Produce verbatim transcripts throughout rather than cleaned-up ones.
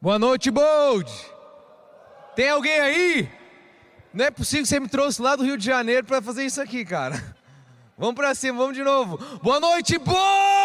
Boa noite, Bold! Tem alguém aí? Não é possível que você me trouxe lá do Rio de Janeiro para fazer isso aqui, cara. Vamos para cima, vamos de novo. Boa noite, Bold!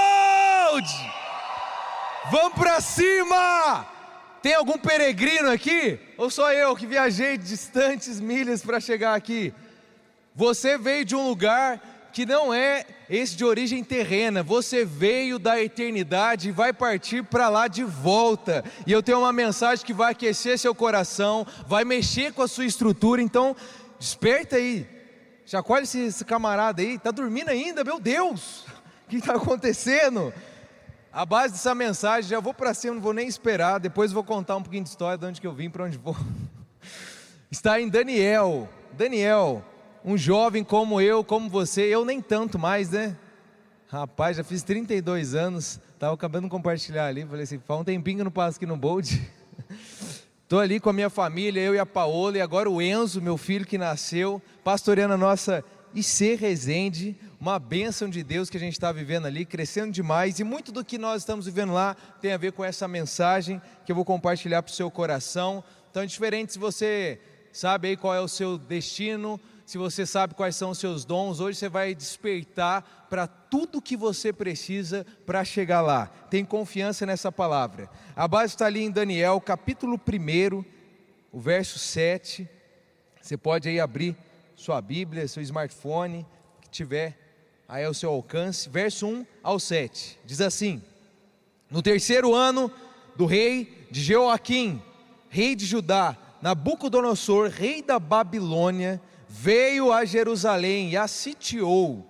Vamos para cima! Tem algum peregrino aqui? Ou só eu que viajei distantes milhas para chegar aqui? Você veio de um lugar que não é esse de origem terrena, você veio da eternidade e vai partir para lá de volta, e eu tenho uma mensagem que vai aquecer seu coração, vai mexer com a sua estrutura, então desperta aí, chacoalha esse, esse camarada aí, está dormindo ainda, meu Deus, o que está acontecendo? A base dessa mensagem, já vou para cima, não vou nem esperar, depois vou contar um pouquinho de história de onde que eu vim, para onde vou, está em Daniel, Daniel, um jovem como eu, como você, eu nem tanto mais, né? Rapaz, já fiz trinta e dois anos, estava acabando de compartilhar ali, falei assim, faz um tempinho que eu não passo aqui no Bold. Estou ali com a minha família, eu e a Paola, e agora o Enzo, meu filho que nasceu, pastoreando a nossa I C Resende, uma bênção de Deus que a gente está vivendo ali, crescendo demais, e muito do que nós estamos vivendo lá tem a ver com essa mensagem que eu vou compartilhar para o seu coração. Então é diferente se você sabe aí qual é o seu destino, se você sabe quais são os seus dons, hoje você vai despertar para tudo que você precisa para chegar lá. Tem confiança nessa palavra. A base está ali em Daniel, capítulo um, o verso sete. Você pode aí abrir sua Bíblia, seu smartphone, que tiver aí ao seu alcance. Verso um ao sete, diz assim: no terceiro ano do rei de Jeoaquim, rei de Judá, Nabucodonosor, rei da Babilônia, veio a Jerusalém e a sitiou,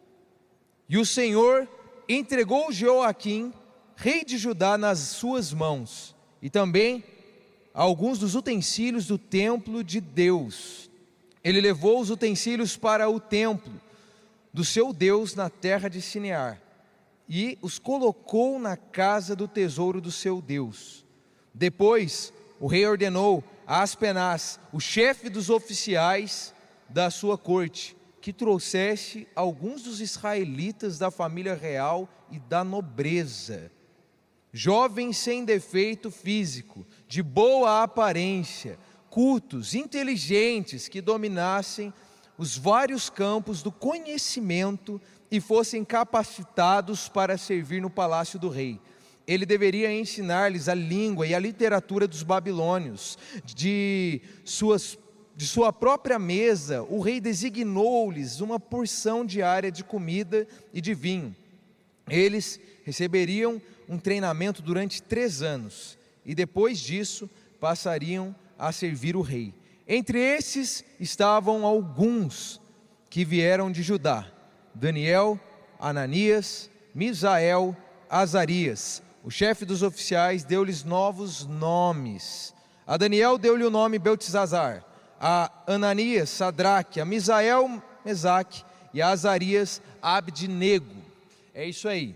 e o Senhor entregou Jeoaquim, rei de Judá, nas suas mãos, e também alguns dos utensílios do templo de Deus. Ele levou os utensílios para o templo do seu Deus na terra de Sinear, e os colocou na casa do tesouro do seu Deus. Depois o rei ordenou a Aspenaz, o chefe dos oficiais da sua corte, que trouxesse alguns dos israelitas da família real e da nobreza, jovens sem defeito físico, de boa aparência, cultos, inteligentes, que dominassem os vários campos do conhecimento e fossem capacitados para servir no palácio do rei. Ele deveria ensinar-lhes a língua e a literatura dos babilônios. De suas De sua própria mesa, o rei designou-lhes uma porção diária de comida e de vinho. Eles receberiam um treinamento durante três anos, e depois disso passariam a servir o rei. Entre esses estavam alguns que vieram de Judá: Daniel, Ananias, Misael, Azarias. O chefe dos oficiais deu-lhes novos nomes. A Daniel deu-lhe o nome Beltesazar, a Ananias, Sadraque, a Misael, Mesaque, e a Azarias, Abdenego. É isso aí.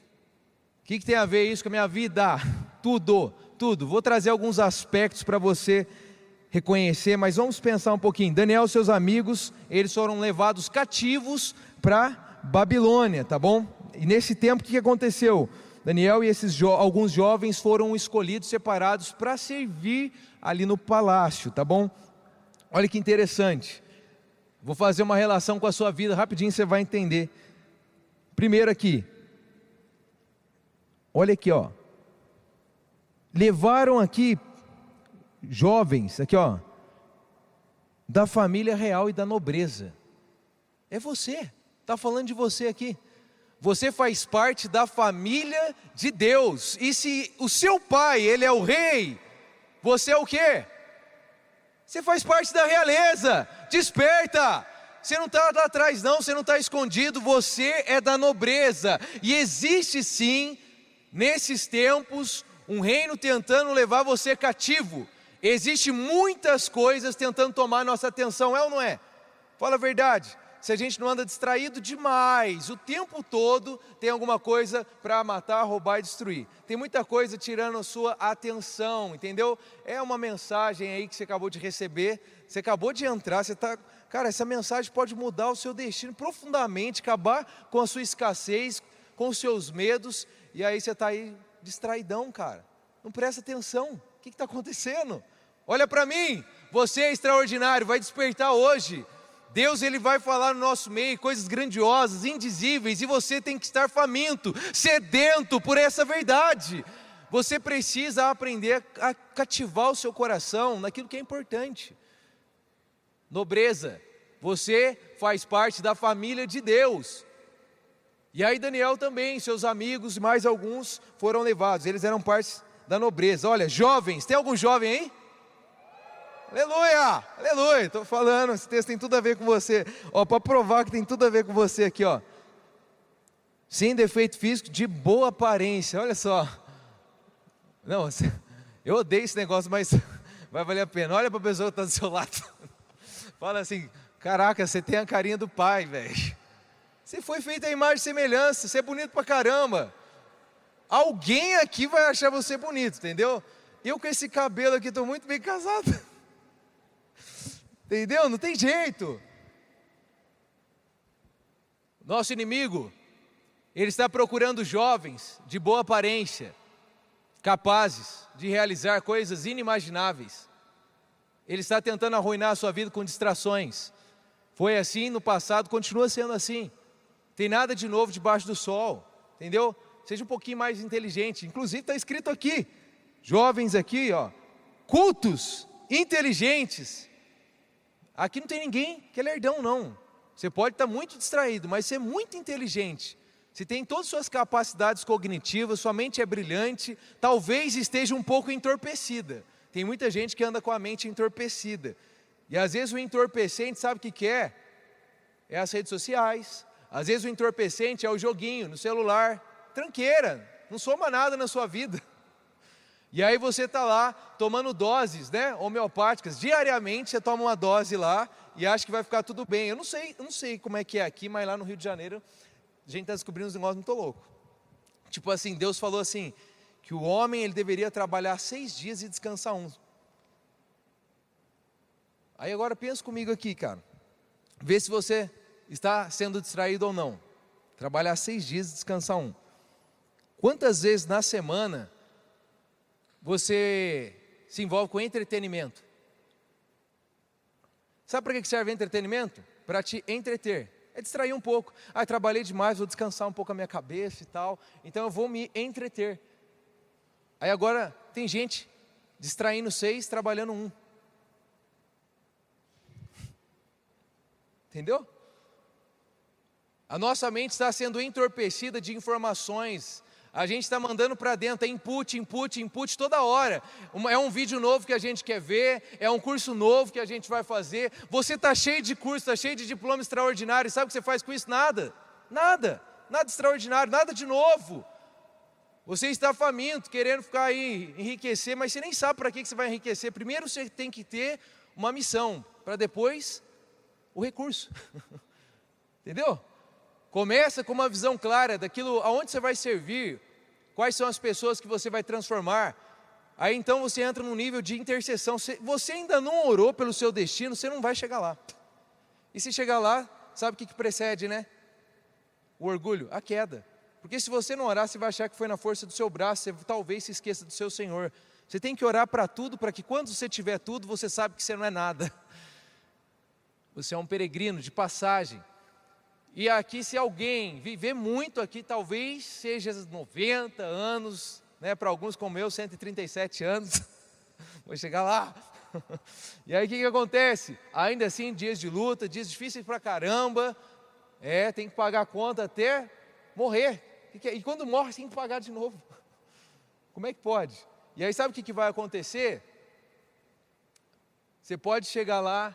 O que, que tem a ver isso com a minha vida? Tudo, tudo. Vou trazer alguns aspectos para você reconhecer, mas vamos pensar um pouquinho. Daniel e seus amigos, eles foram levados cativos para Babilônia, tá bom? E nesse tempo o que aconteceu? Daniel e esses jo- alguns jovens foram escolhidos, separados para servir ali no palácio, tá bom? Olha que interessante, vou fazer uma relação com a sua vida, rapidinho você vai entender. Primeiro aqui, olha aqui ó, levaram aqui jovens, aqui ó, da família real e da nobreza. É você, está falando de você aqui. Você faz parte da família de Deus, e se o seu pai, ele é o rei, você é o quê? Você faz parte da realeza. Desperta, você não está lá atrás não, você não está escondido, você é da nobreza. E existe sim, nesses tempos, um reino tentando levar você cativo. Existe muitas coisas tentando tomar nossa atenção, é ou não é? Fala a verdade. Se a gente não anda distraído demais, o tempo todo tem alguma coisa para matar, roubar e destruir. Tem muita coisa tirando a sua atenção, entendeu? É uma mensagem aí que você acabou de receber, você acabou de entrar, você está... Cara, essa mensagem pode mudar o seu destino profundamente, acabar com a sua escassez, com os seus medos, e aí você está aí distraidão, cara. Não presta atenção. que está acontecendo? Olha para mim, você é extraordinário, vai despertar hoje. Deus, Ele vai falar no nosso meio coisas grandiosas, indizíveis, e você tem que estar faminto, sedento por essa verdade. Você precisa aprender a cativar o seu coração naquilo que é importante. Nobreza, você faz parte da família de Deus. E aí Daniel também, seus amigos e mais alguns foram levados, eles eram parte da nobreza. Olha, jovens, tem algum jovem aí? Aleluia, aleluia, estou falando, esse texto tem tudo a ver com você. Ó, para provar que tem tudo a ver com você aqui, ó. Sem defeito físico, de boa aparência, olha só. Não, eu odeio esse negócio, mas vai valer a pena. Olha para a pessoa que está do seu lado. Fala assim, caraca, você tem a carinha do pai, velho. Você foi feito a imagem e semelhança, você é bonito pra caramba. Alguém aqui vai achar você bonito, entendeu? Eu com esse cabelo aqui estou muito bem casado. Entendeu? Não tem jeito. Nosso inimigo, ele está procurando jovens de boa aparência, capazes de realizar coisas inimagináveis. Ele está tentando arruinar a sua vida com distrações. Foi assim no passado, continua sendo assim. Tem nada de novo debaixo do sol, entendeu? Seja um pouquinho mais inteligente. Inclusive está escrito aqui, jovens aqui, ó, cultos, inteligentes. Aqui não tem ninguém que é lerdão, não. Você pode estar muito distraído, mas ser muito inteligente. Você tem todas as suas capacidades cognitivas, sua mente é brilhante, talvez esteja um pouco entorpecida. Tem muita gente que anda com a mente entorpecida. E às vezes o entorpecente, sabe o que que é? É as redes sociais. Às vezes o entorpecente é o joguinho no celular. Tranqueira, não soma nada na sua vida. E aí você está lá tomando doses, né, homeopáticas. Diariamente você toma uma dose lá e acha que vai ficar tudo bem. Eu não sei, eu não sei como é que é aqui, mas lá no Rio de Janeiro a gente está descobrindo uns negócios muito loucos. Tipo assim, Deus falou assim, que o homem ele deveria trabalhar seis dias e descansar um. Aí agora pensa comigo aqui, cara. Vê se você está sendo distraído ou não. Trabalhar seis dias e descansar um. Quantas vezes na semana você se envolve com entretenimento? Sabe para que serve entretenimento? Para te entreter. É distrair um pouco. Ah, trabalhei demais, vou descansar um pouco a minha cabeça e tal. Então eu vou me entreter. Aí agora tem gente distraindo seis, trabalhando um. Entendeu? A nossa mente está sendo entorpecida de informações. A gente está mandando para dentro, é input, input, input toda hora. Uma, é um vídeo novo que a gente quer ver, é um curso novo que a gente vai fazer. Você está cheio de curso, está cheio de diploma extraordinário. Sabe o que você faz com isso? Nada, nada, nada extraordinário, nada de novo. Você está faminto, querendo ficar aí, enriquecer, mas você nem sabe para que você vai enriquecer. Primeiro você tem que ter uma missão, para depois o recurso. Entendeu? Começa com uma visão clara daquilo aonde você vai servir, quais são as pessoas que você vai transformar. Aí então você entra num nível de intercessão. Você ainda não orou pelo seu destino, você não vai chegar lá. E se chegar lá, sabe o que, que precede, né? O orgulho, a queda. Porque se você não orar, você vai achar que foi na força do seu braço, você talvez se esqueça do seu Senhor. Você tem que orar para tudo, para que quando você tiver tudo, você sabe que você não é nada. Você é um peregrino de passagem. E aqui, se alguém viver muito aqui, talvez seja noventa anos, né? Para alguns como eu, cento e trinta e sete anos, vou chegar lá. E aí o que, que acontece? Ainda assim, dias de luta, dias difíceis pra caramba, é, tem que pagar a conta até morrer. E quando morre, tem que pagar de novo. Como é que pode? E aí sabe o que, que vai acontecer? Você pode chegar lá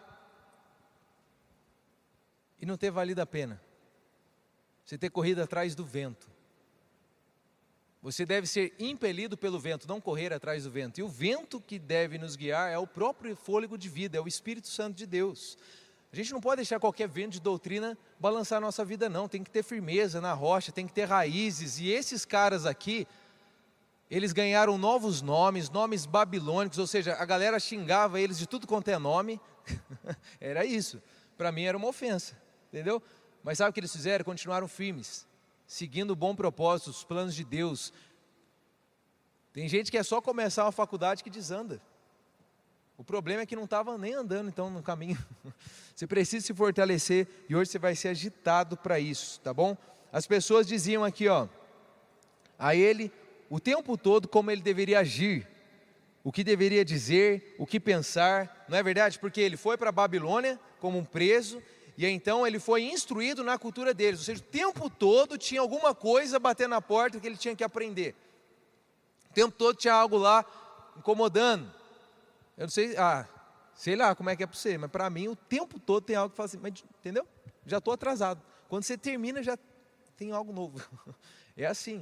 e não ter valido a pena. Você ter corrido atrás do vento. Você deve ser impelido pelo vento, não correr atrás do vento. E o vento que deve nos guiar é o próprio fôlego de vida, é o Espírito Santo de Deus. A gente não pode deixar qualquer vento de doutrina balançar a nossa vida, não. Tem que ter firmeza na rocha, tem que ter raízes. E esses caras aqui, eles ganharam novos nomes, nomes babilônicos, ou seja, a galera xingava eles de tudo quanto é nome. Era isso. Para mim era uma ofensa, entendeu? Mas sabe o que eles fizeram? Continuaram firmes, seguindo o bom propósito, os planos de Deus. Tem gente que é só começar uma faculdade que desanda. O problema é que não estava nem andando então no caminho. Você precisa se fortalecer e hoje você vai ser agitado para isso, tá bom? As pessoas diziam aqui, ó, a ele o tempo todo como ele deveria agir, o que deveria dizer, o que pensar, não é verdade? Porque ele foi para a Babilônia como um preso e então ele foi instruído na cultura deles, ou seja, o tempo todo tinha alguma coisa batendo na porta que ele tinha que aprender. O tempo todo tinha algo lá incomodando. Eu não sei, ah, sei lá como é que é para você, mas para mim o tempo todo tem algo que fala assim, mas, entendeu? Já estou atrasado. Quando você termina já tem algo novo. É assim.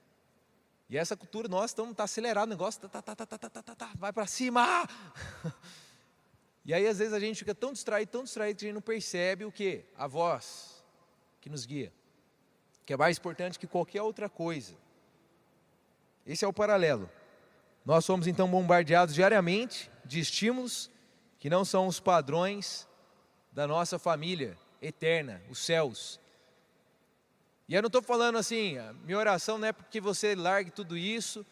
E essa cultura nossa está tá acelerado o negócio, tá, tá, tá, tá, tá, tá, tá, vai para cima. E aí às vezes a gente fica tão distraído, tão distraído que a gente não percebe o que? A voz que nos guia, que é mais importante que qualquer outra coisa. Esse é o paralelo. Nós somos então bombardeados diariamente de estímulos que não são os padrões da nossa família eterna, os céus. E eu não estou falando assim, a minha oração não é porque você largue tudo isso,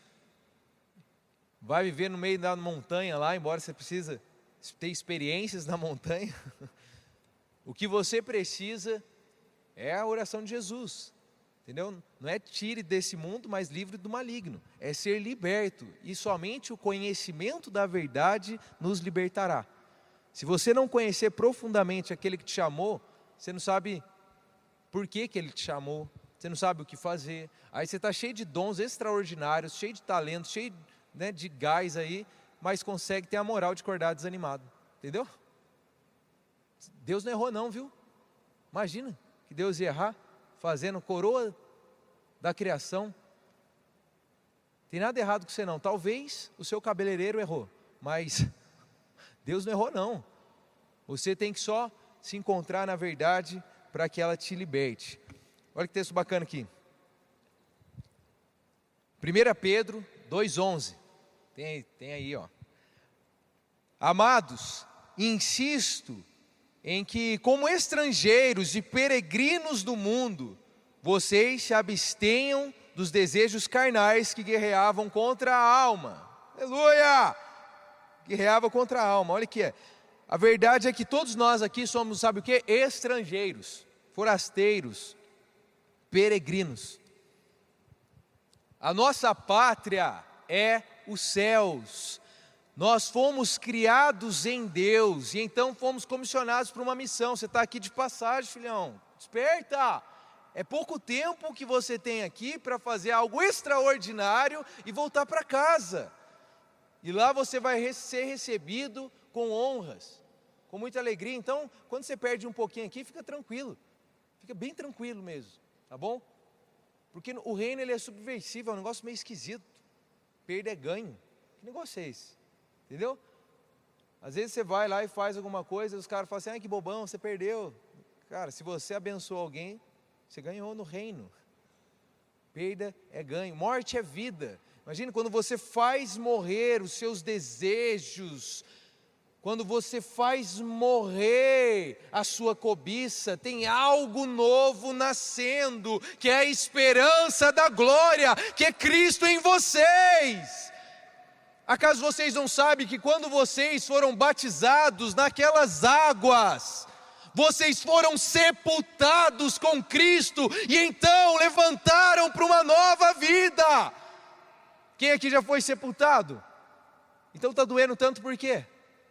vai viver no meio da montanha lá, embora você precisa ter experiências na montanha. O que você precisa é a oração de Jesus. Entendeu? Não é tire desse mundo, mas livre do maligno. É ser liberto. E somente o conhecimento da verdade nos libertará. Se você não conhecer profundamente aquele que te chamou, você não sabe por que, que ele te chamou. Você não sabe o que fazer. Aí você está cheio de dons extraordinários, cheio de talentos, cheio, né, de gás aí, mas consegue ter a moral de acordar desanimado. Entendeu? Deus não errou não, viu? Imagina que Deus ia errar fazendo coroa da criação. Tem nada errado com você não. Talvez o seu cabeleireiro errou, mas Deus não errou não. Você tem que só se encontrar na verdade para que ela te liberte. Olha que texto bacana aqui. primeira Pedro dois, onze. Tem, tem aí, ó. Amados, insisto em que, como estrangeiros e peregrinos do mundo, vocês se abstenham dos desejos carnais que guerreavam contra a alma. Aleluia! Guerreava contra a alma. Olha aqui, a verdade é que todos nós aqui somos, sabe o que? Estrangeiros, forasteiros, peregrinos. A nossa pátria é os céus. Nós fomos criados em Deus e então fomos comissionados para uma missão. Você está aqui de passagem, filhão. Desperta! É pouco tempo que você tem aqui para fazer algo extraordinário e voltar para casa. E lá você vai ser recebido com honras, com muita alegria. Então, quando você perde um pouquinho aqui, fica tranquilo. Fica bem tranquilo mesmo, tá bom? Porque o reino ele é subversivo, é um negócio meio esquisito. Perda é ganho. Que negócio é esse? Entendeu? Às vezes você vai lá e faz alguma coisa e os caras falam assim, ai que bobão, você perdeu. Cara, se você abençoou alguém, você ganhou no reino. Perda é ganho, morte é vida. Imagina quando você faz morrer os seus desejos, quando você faz morrer a sua cobiça, tem algo novo nascendo, que é a esperança da glória, que é Cristo em vocês. Acaso vocês não sabem que quando vocês foram batizados naquelas águas, vocês foram sepultados com Cristo e então levantaram para uma nova vida? Quem aqui já foi sepultado? Então está doendo tanto por quê?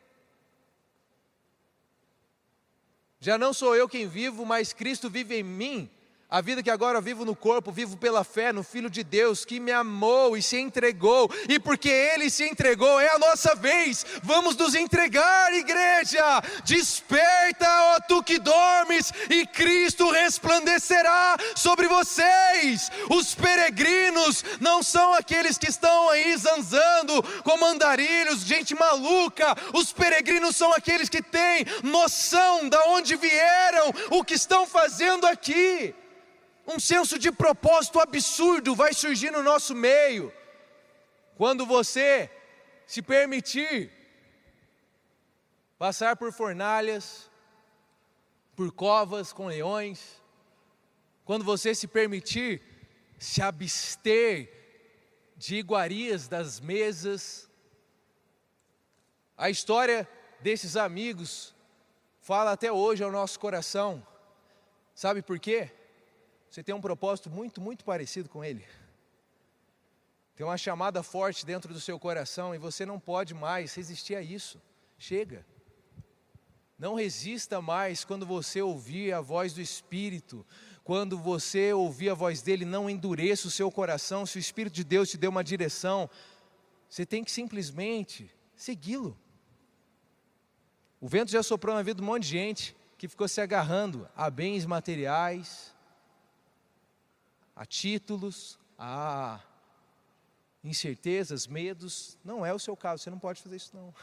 Já não sou eu quem vivo, mas Cristo vive em mim. A vida que agora vivo no corpo, vivo pela fé no Filho de Deus que me amou e se entregou. E porque Ele se entregou, é a nossa vez. Vamos nos entregar, igreja. Desperta, ó tu que dormes, e Cristo resplandecerá sobre vocês. Os peregrinos não são aqueles que estão aí zanzando como andarilhos, gente maluca. Os peregrinos são aqueles que têm noção de onde vieram, o que estão fazendo aqui. Um senso de propósito absurdo vai surgir no nosso meio, quando você se permitir passar por fornalhas, por covas com leões, quando você se permitir se abster de iguarias das mesas. A história desses amigos fala até hoje ao nosso coração. Sabe por quê? Você tem um propósito muito, muito parecido com ele. Tem uma chamada forte dentro do seu coração e você não pode mais resistir a isso. Chega. Não resista mais quando você ouvir a voz do Espírito. Quando você ouvir a voz dele, não endureça o seu coração. Se o Espírito de Deus te deu uma direção, você tem que simplesmente segui-lo. O vento já soprou na vida de um monte de gente que ficou se agarrando a bens materiais, a títulos, a incertezas, medos. Não é o seu caso, você não pode fazer isso não.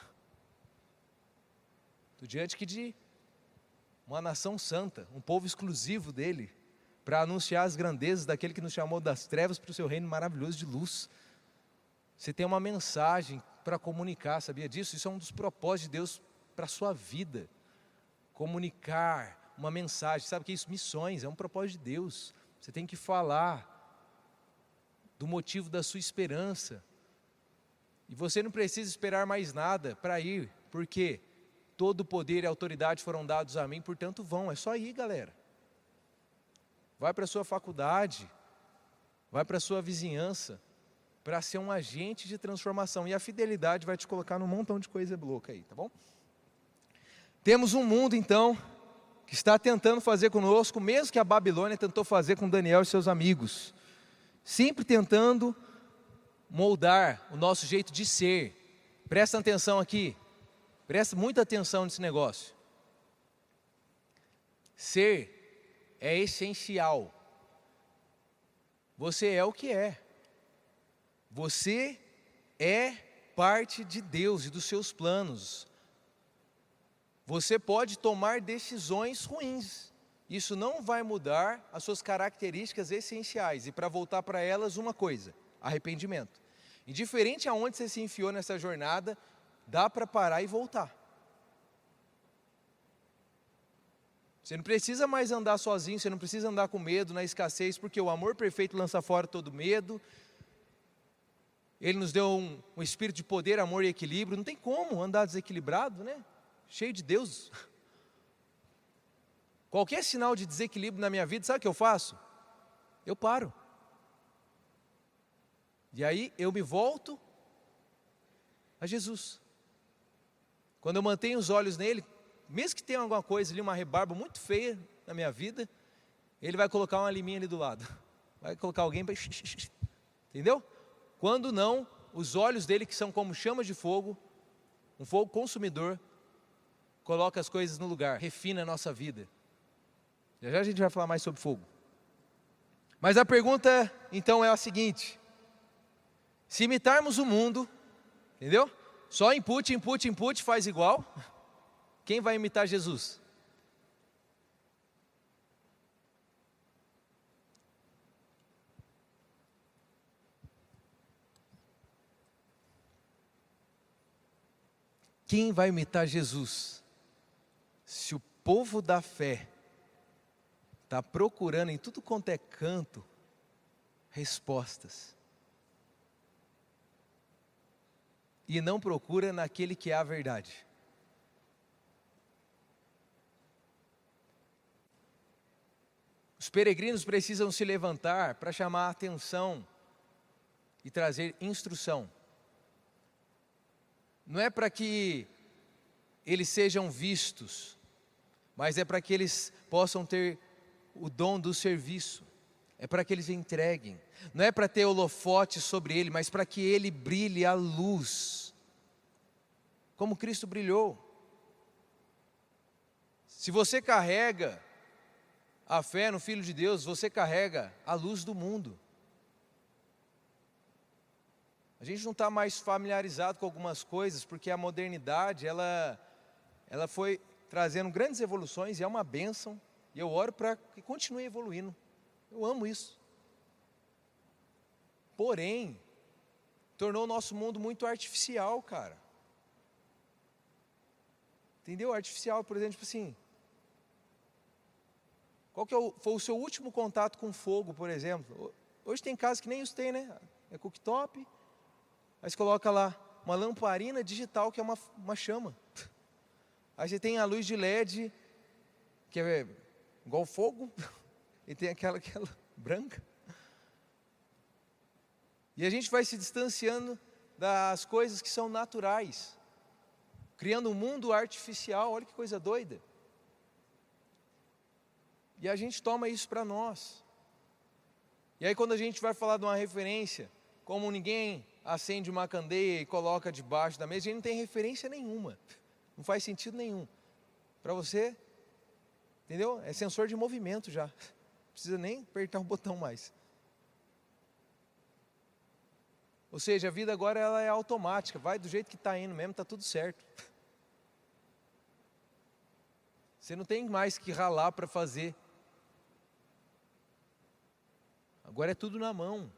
Estou diante aqui de uma nação santa, um povo exclusivo dele, para anunciar as grandezas daquele que nos chamou das trevas para o seu reino maravilhoso de luz. Você tem uma mensagem para comunicar, sabia disso? Isso é um dos propósitos de Deus para a sua vida. Comunicar uma mensagem, sabe o que é isso? Missões, é um propósito de Deus. Você tem que falar do motivo da sua esperança. E você não precisa esperar mais nada para ir, porque todo o poder e autoridade foram dados a mim, portanto vão, é só ir, galera. Vai para a sua faculdade, vai para a sua vizinhança, para ser um agente de transformação. E a fidelidade vai te colocar num montão de coisa louca aí, tá bom? Temos um mundo então, que está tentando fazer conosco, mesmo que a Babilônia tentou fazer com Daniel e seus amigos. Sempre tentando moldar o nosso jeito de ser. Presta atenção aqui. Presta muita atenção nesse negócio. Ser é essencial. Você é o que é. Você é parte de Deus e dos seus planos. Você pode tomar decisões ruins. Isso não vai mudar as suas características essenciais. E para voltar para elas, uma coisa: arrependimento. Indiferente aonde você se enfiou nessa jornada, dá para parar e voltar. Você não precisa mais andar sozinho, você não precisa andar com medo, na escassez, porque o amor perfeito lança fora todo medo. Ele nos deu um, um espírito de poder, amor e equilíbrio. Não tem como andar desequilibrado, né? Cheio de Deus. Qualquer sinal de desequilíbrio na minha vida, sabe o que eu faço? Eu paro. E aí eu me volto a Jesus. Quando eu mantenho os olhos nele, mesmo que tenha alguma coisa ali, uma rebarba muito feia na minha vida, ele vai colocar uma liminha ali do lado. Vai colocar alguém para... Entendeu? Quando não, os olhos dele, que são como chamas de fogo, um fogo consumidor, coloca as coisas no lugar, refina a nossa vida. Já já a gente vai falar mais sobre fogo. Mas a pergunta então é a seguinte: se imitarmos o mundo, entendeu? Só input, input, input faz igual. Quem vai imitar Jesus? Quem vai imitar Jesus? Se o povo da fé está procurando em tudo quanto é canto respostas, e não procura naquele que é a verdade. Os peregrinos precisam se levantar para chamar a atenção e trazer instrução. Não é para que eles sejam vistos, mas é para que eles possam ter o dom do serviço. É para que eles entreguem. Não é para ter holofote sobre ele, mas para que ele brilhe a luz, como Cristo brilhou. Se você carrega a fé no Filho de Deus, você carrega a luz do mundo. A gente não está mais familiarizado com algumas coisas, porque a modernidade, ela, ela foi trazendo grandes evoluções, e é uma bênção, e eu oro para que continue evoluindo. Eu amo isso. Porém, tornou o nosso mundo muito artificial, cara. Entendeu? Artificial, por exemplo, tipo assim, qual que é o, foi o seu último contato com fogo, por exemplo? Hoje tem casas que nem isso tem, né? é cooktop. Aí você coloca lá uma lamparina digital que é uma, uma chama. Aí você tem a luz de L E D, que é igual fogo, e tem aquela, aquela branca. E a gente vai se distanciando das coisas que são naturais, criando um mundo artificial. Olha que coisa doida. E a gente toma isso para nós. E aí quando a gente vai falar de uma referência, como ninguém acende uma candeia e coloca debaixo da mesa, a gente não tem referência nenhuma. Não faz sentido nenhum. Para você, entendeu? É sensor de movimento já. Não precisa nem apertar o botão mais. Ou seja, a vida agora ela é automática. Vai do jeito que está indo mesmo, está tudo certo. Você não tem mais que ralar para fazer. Agora é tudo na mão.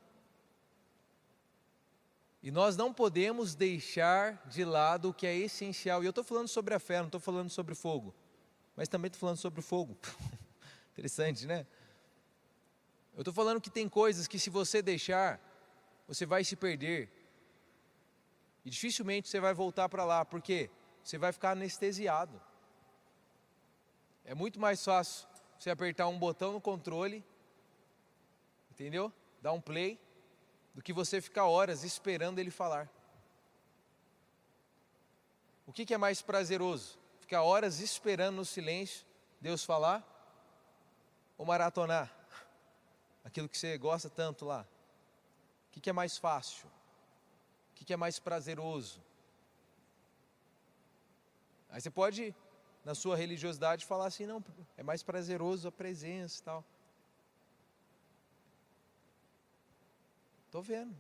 E nós não podemos deixar de lado o que é essencial. E eu estou falando sobre a fé, não estou falando sobre fogo. Mas também estou falando sobre o fogo. Interessante, né? Eu estou falando que tem coisas que se você deixar, você vai se perder. E dificilmente você vai voltar para lá. Por quê? Você vai ficar anestesiado. É muito mais fácil você apertar um botão no controle, entendeu? Dar um play, do que você ficar horas esperando ele falar. O que, que é mais prazeroso? Ficar horas esperando no silêncio Deus falar? Ou maratonar aquilo que você gosta tanto lá? O que, que é mais fácil? O que, que é mais prazeroso? Aí você pode, na sua religiosidade, falar assim, não, é mais prazeroso a presença e tal. Estou vendo.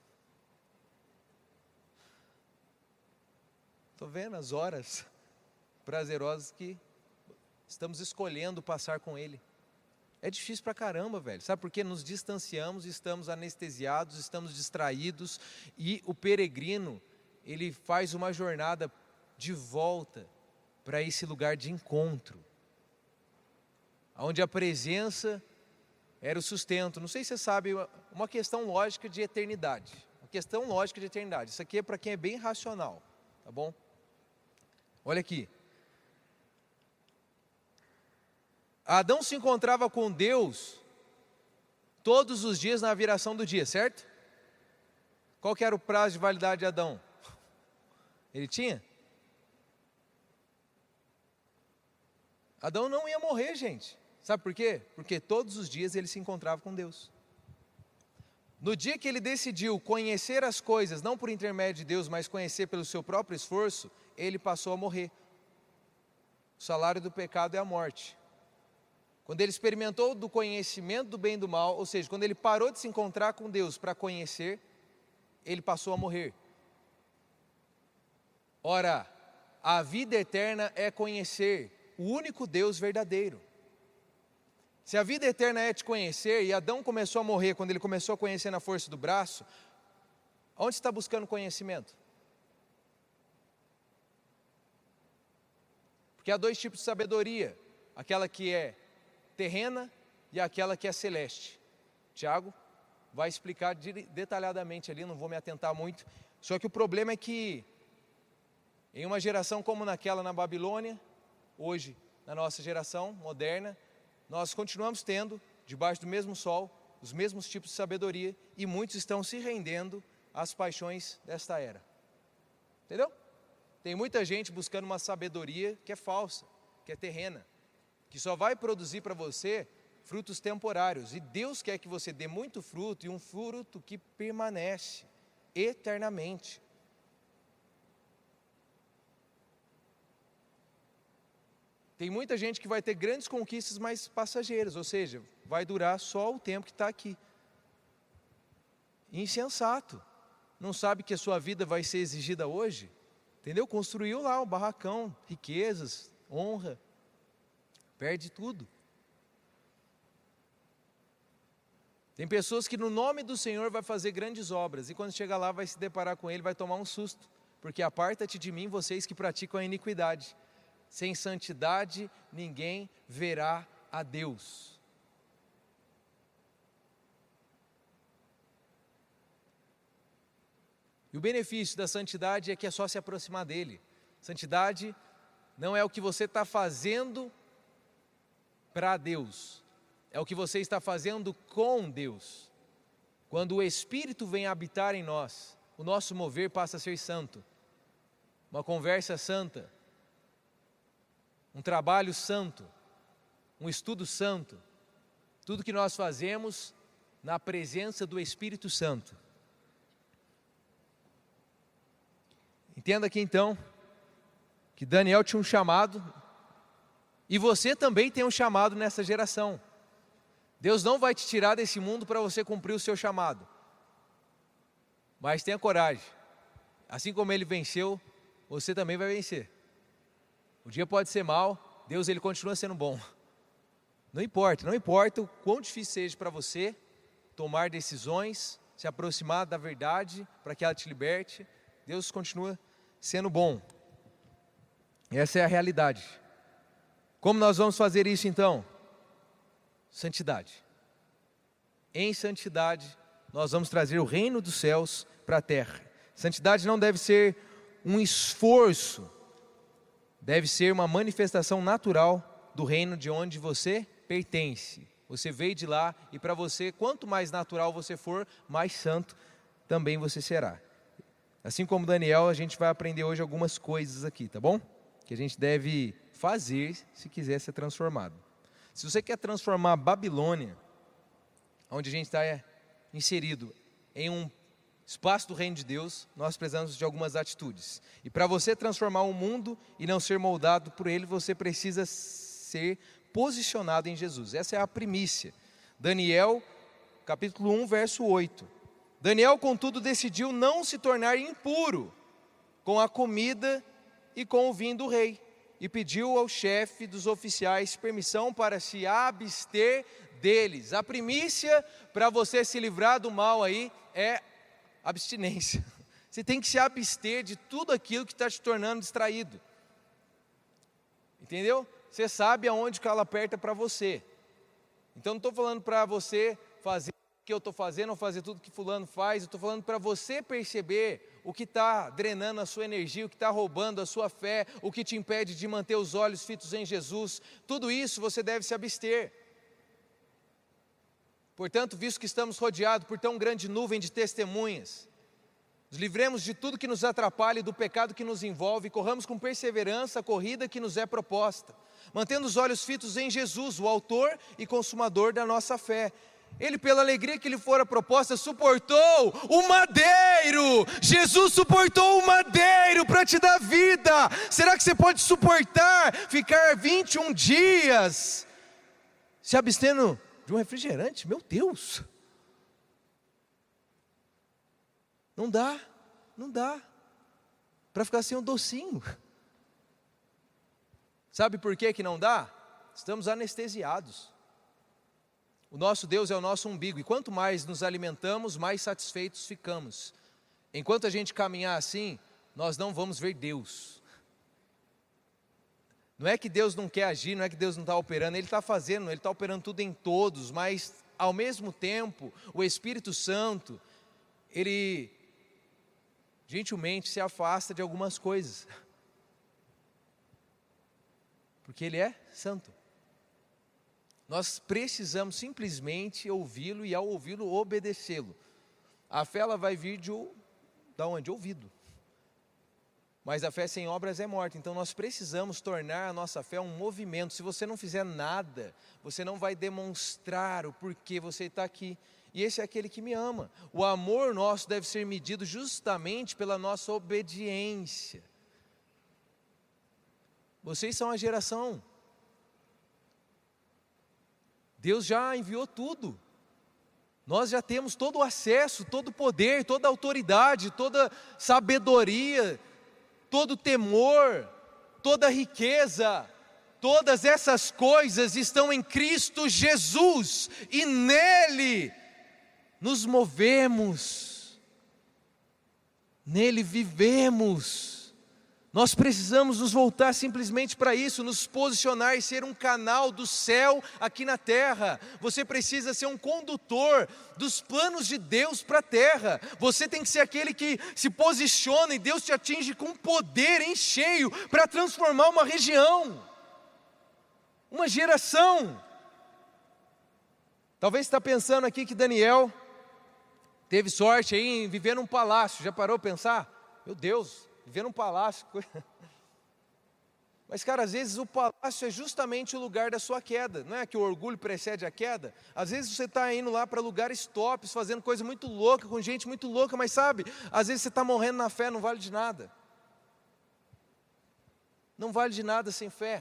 Estou vendo as horas prazerosas que estamos escolhendo passar com Ele. É difícil pra caramba, velho. Sabe por quê? Nos distanciamos, estamos anestesiados, estamos distraídos. E o peregrino, ele faz uma jornada de volta para esse lugar de encontro. Onde a presença era o sustento. Não sei se você sabe, uma questão lógica de eternidade. Uma questão lógica de eternidade. Isso aqui é para quem é bem racional, tá bom? Olha aqui. Adão se encontrava com Deus todos os dias na viração do dia, certo? Qual que era o prazo de validade de Adão? Ele tinha? Adão não ia morrer, gente. Sabe por quê? Porque todos os dias ele se encontrava com Deus. No dia que ele decidiu conhecer as coisas, não por intermédio de Deus, mas conhecer pelo seu próprio esforço, ele passou a morrer. O salário do pecado é a morte. Quando ele experimentou do conhecimento do bem e do mal, ou seja, quando ele parou de se encontrar com Deus para conhecer, ele passou a morrer. Ora, a vida eterna é conhecer o único Deus verdadeiro. Se a vida eterna é te conhecer, e Adão começou a morrer quando ele começou a conhecer na força do braço, onde você está buscando conhecimento? Porque há dois tipos de sabedoria, aquela que é terrena e aquela que é celeste. Tiago vai explicar detalhadamente ali, não vou me atentar muito. Só que o problema é que em uma geração como naquela na Babilônia, hoje na nossa geração moderna, nós continuamos tendo, debaixo do mesmo sol, os mesmos tipos de sabedoria, e muitos estão se rendendo às paixões desta era. Entendeu? Tem muita gente buscando uma sabedoria que é falsa, que é terrena, que só vai produzir para você frutos temporários. E Deus quer que você dê muito fruto, e um fruto que permanece eternamente. Tem muita gente que vai ter grandes conquistas, mas passageiras, ou seja, vai durar só o tempo que está aqui. Insensato. Não sabe que a sua vida vai ser exigida hoje? Entendeu? Construiu lá um barracão, riquezas, honra. Perde tudo. Tem pessoas que no nome do Senhor vai fazer grandes obras, e quando chega lá vai se deparar com Ele, vai tomar um susto. Porque aparta-te de mim, vocês que praticam a iniquidade. Sem santidade ninguém verá a Deus. E o benefício da santidade é que é só se aproximar dele. Santidade não é o que você está fazendo para Deus, é o que você está fazendo com Deus. Quando o Espírito vem habitar em nós, o nosso mover passa a ser santo. Uma conversa santa, um trabalho santo, um estudo santo. Tudo que nós fazemos na presença do Espírito Santo. Entenda aqui então, que Daniel tinha um chamado, e você também tem um chamado nessa geração. Deus não vai te tirar desse mundo para você cumprir o seu chamado. Mas tenha coragem. Assim como ele venceu, você também vai vencer. O dia pode ser mau, Deus ele continua sendo bom. Não importa, não importa o quão difícil seja para você tomar decisões, se aproximar da verdade para que ela te liberte, Deus continua sendo bom. Essa é a realidade. Como nós vamos fazer isso então? Santidade. Em santidade, nós vamos trazer o reino dos céus para a terra. Santidade não deve ser um esforço, deve ser uma manifestação natural do reino de onde você pertence. Você veio de lá e para você, quanto mais natural você for, mais santo também você será. Assim como Daniel, a gente vai aprender hoje algumas coisas aqui, tá bom? Que a gente deve fazer se quiser ser transformado. Se você quer transformar a Babilônia, onde a gente está inserido, em um espaço do reino de Deus, nós precisamos de algumas atitudes. E para você transformar o mundo e não ser moldado por ele, você precisa ser posicionado em Jesus. Essa é a primícia. Daniel, capítulo um, verso oito. Daniel, contudo, decidiu não se tornar impuro com a comida e com o vinho do rei, e pediu ao chefe dos oficiais permissão para se abster deles. A primícia para você se livrar do mal aí é abstinência. Você tem que se abster de tudo aquilo que está te tornando distraído. Entendeu? Você sabe aonde que ela aperta para você. Então não estou falando para você fazer o que eu estou fazendo, ou fazer tudo que fulano faz. Eu estou falando para você perceber o que está drenando a sua energia, o que está roubando a sua fé, o que te impede de manter os olhos fitos em Jesus. Tudo isso você deve se abster. Portanto, visto que estamos rodeados por tão grande nuvem de testemunhas, nos livremos de tudo que nos atrapalha e do pecado que nos envolve, e corramos com perseverança a corrida que nos é proposta, mantendo os olhos fitos em Jesus, o autor e consumador da nossa fé. Ele, pela alegria que lhe fora proposta, suportou o madeiro. Jesus suportou o madeiro para te dar vida. Será que você pode suportar ficar vinte e um dias se abstendo de um refrigerante? Meu Deus! Não dá, não dá para ficar sem um docinho. Sabe por que que não dá? Estamos anestesiados. O nosso Deus é o nosso umbigo, e quanto mais nos alimentamos, mais satisfeitos ficamos. Enquanto a gente caminhar assim, nós não vamos ver Deus. Não é que Deus não quer agir, não é que Deus não está operando, Ele está fazendo, Ele está operando tudo em todos, mas ao mesmo tempo, o Espírito Santo, Ele gentilmente se afasta de algumas coisas, porque Ele é santo. Nós precisamos simplesmente ouvi-lo, e ao ouvi-lo, obedecê-lo. A fé ela vai vir de, de onde? Ouvido. Mas a fé sem obras é morta. Então nós precisamos tornar a nossa fé um movimento. Se você não fizer nada, você não vai demonstrar o porquê você está aqui. E esse é aquele que me ama. O amor nosso deve ser medido justamente pela nossa obediência. Vocês são a geração. Deus já enviou tudo. Nós já temos todo o acesso, todo o poder, toda a autoridade, toda a sabedoria, todo o temor, toda a riqueza. Todas essas coisas estão em Cristo Jesus, e nele nos movemos, nele vivemos, Nós precisamos nos voltar simplesmente para isso, nos posicionar e ser um canal do céu aqui na terra. Você precisa ser um condutor dos planos de Deus para a terra. Você tem que ser aquele que se posiciona e Deus te atinge com poder em cheio para transformar uma região, uma geração. Talvez você está pensando aqui que Daniel teve sorte aí em viver num palácio. Já parou para pensar? Meu Deus, viver num palácio. Mas cara, às vezes o palácio é justamente o lugar da sua queda. Não é que o orgulho precede a queda? Às vezes você está indo lá para lugares tops, fazendo coisa muito louca, com gente muito louca. Mas sabe, às vezes você está morrendo na fé, não vale de nada. Não vale de nada sem fé.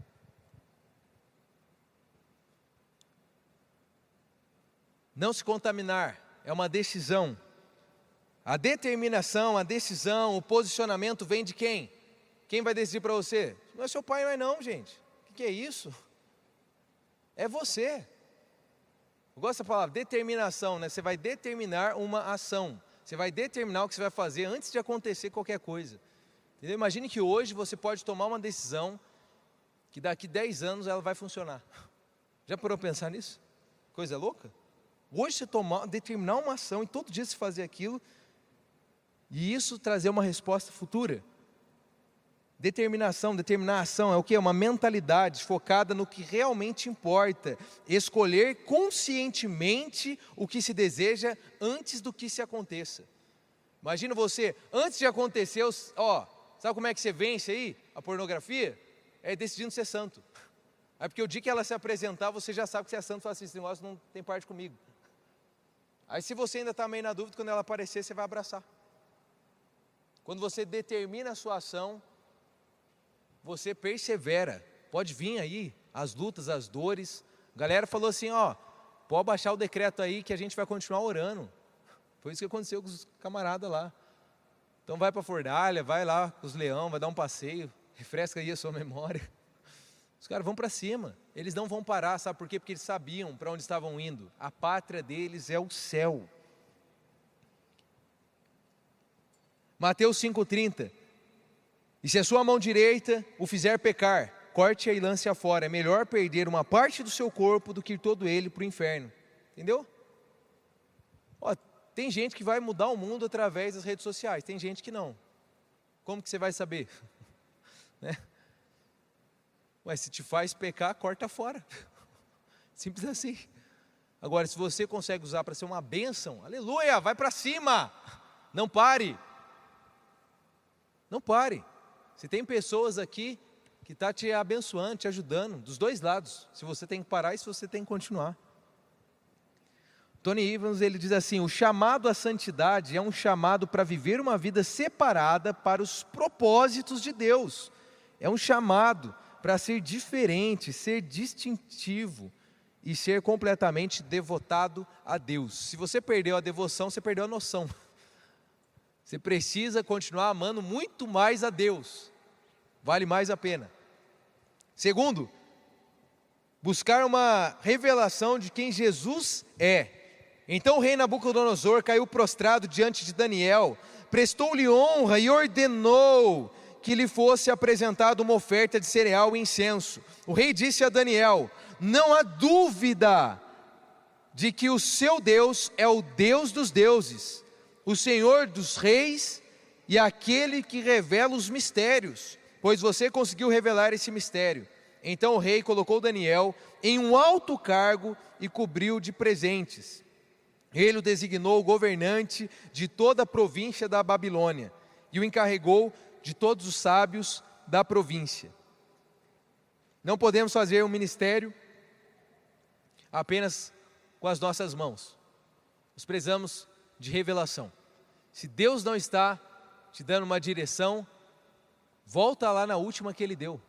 Não se contaminar é uma decisão. A determinação, a decisão, o posicionamento vem de quem? Quem vai decidir para você? Não é seu pai, não é não, gente. O que, que é isso? É você. Eu gosto da palavra determinação, né? Você vai determinar uma ação. Você vai determinar o que você vai fazer antes de acontecer qualquer coisa. Entendeu? Imagine que hoje você pode tomar uma decisão que daqui dez anos ela vai funcionar. Já parou para pensar nisso? Coisa louca? Hoje você tomar, determinar uma ação e todo dia você fazer aquilo, e isso trazer uma resposta futura. Determinação, determinar a ação é o que? Uma mentalidade focada no que realmente importa. Escolher conscientemente o que se deseja antes do que se aconteça. Imagina você, antes de acontecer, ó, sabe como é que você vence aí a pornografia? É decidindo ser santo. Aí porque o dia que ela se apresentar, você já sabe que você é santo, fala assim, esse negócio não tem parte comigo. Aí se você ainda está meio na dúvida, quando ela aparecer, você vai abraçar. Quando você determina a sua ação, você persevera. Pode vir aí as lutas, as dores. A galera falou assim, ó, pode baixar o decreto aí que a gente vai continuar orando. Foi isso que aconteceu com os camaradas lá. Então vai para a fornalha, vai lá com os leão, vai dar um passeio, refresca aí a sua memória. Os caras vão para cima, eles não vão parar, sabe por quê? Porque eles sabiam para onde estavam indo. A pátria deles é o céu. Mateus cinco, trinta. E se a sua mão direita o fizer pecar, corte-a e lance-a fora. É melhor perder uma parte do seu corpo do que ir todo ele para o inferno. Entendeu? Ó, tem gente que vai mudar o mundo através das redes sociais, tem gente que não. Como que você vai saber? Né? Mas se te faz pecar, corta fora. Simples assim. Agora, se você consegue usar para ser uma bênção, aleluia, vai para cima. Não pare. Não pare. Se tem pessoas aqui que estão tá te abençoando, te ajudando, dos dois lados. Se você tem que parar e se você tem que continuar. Tony Evans, ele diz assim, o chamado à santidade é um chamado para viver uma vida separada para os propósitos de Deus. É um chamado para ser diferente, ser distintivo e ser completamente devotado a Deus. Se você perdeu a devoção, você perdeu a noção. Você precisa continuar amando muito mais a Deus. Vale mais a pena. Segundo, buscar uma revelação de quem Jesus é. Então o rei Nabucodonosor caiu prostrado diante de Daniel, prestou-lhe honra e ordenou que lhe fosse apresentada uma oferta de cereal e incenso. O rei disse a Daniel, não há dúvida de que o seu Deus é o Deus dos deuses, o Senhor dos reis e aquele que revela os mistérios, pois você conseguiu revelar esse mistério. Então o rei colocou Daniel em um alto cargo e cobriu de presentes. Ele o designou governante de toda a província da Babilônia e o encarregou de todos os sábios da província. Não podemos fazer um ministério apenas com as nossas mãos. Nós precisamos de revelação. Se Deus não está te dando uma direção, volta lá na última que Ele deu.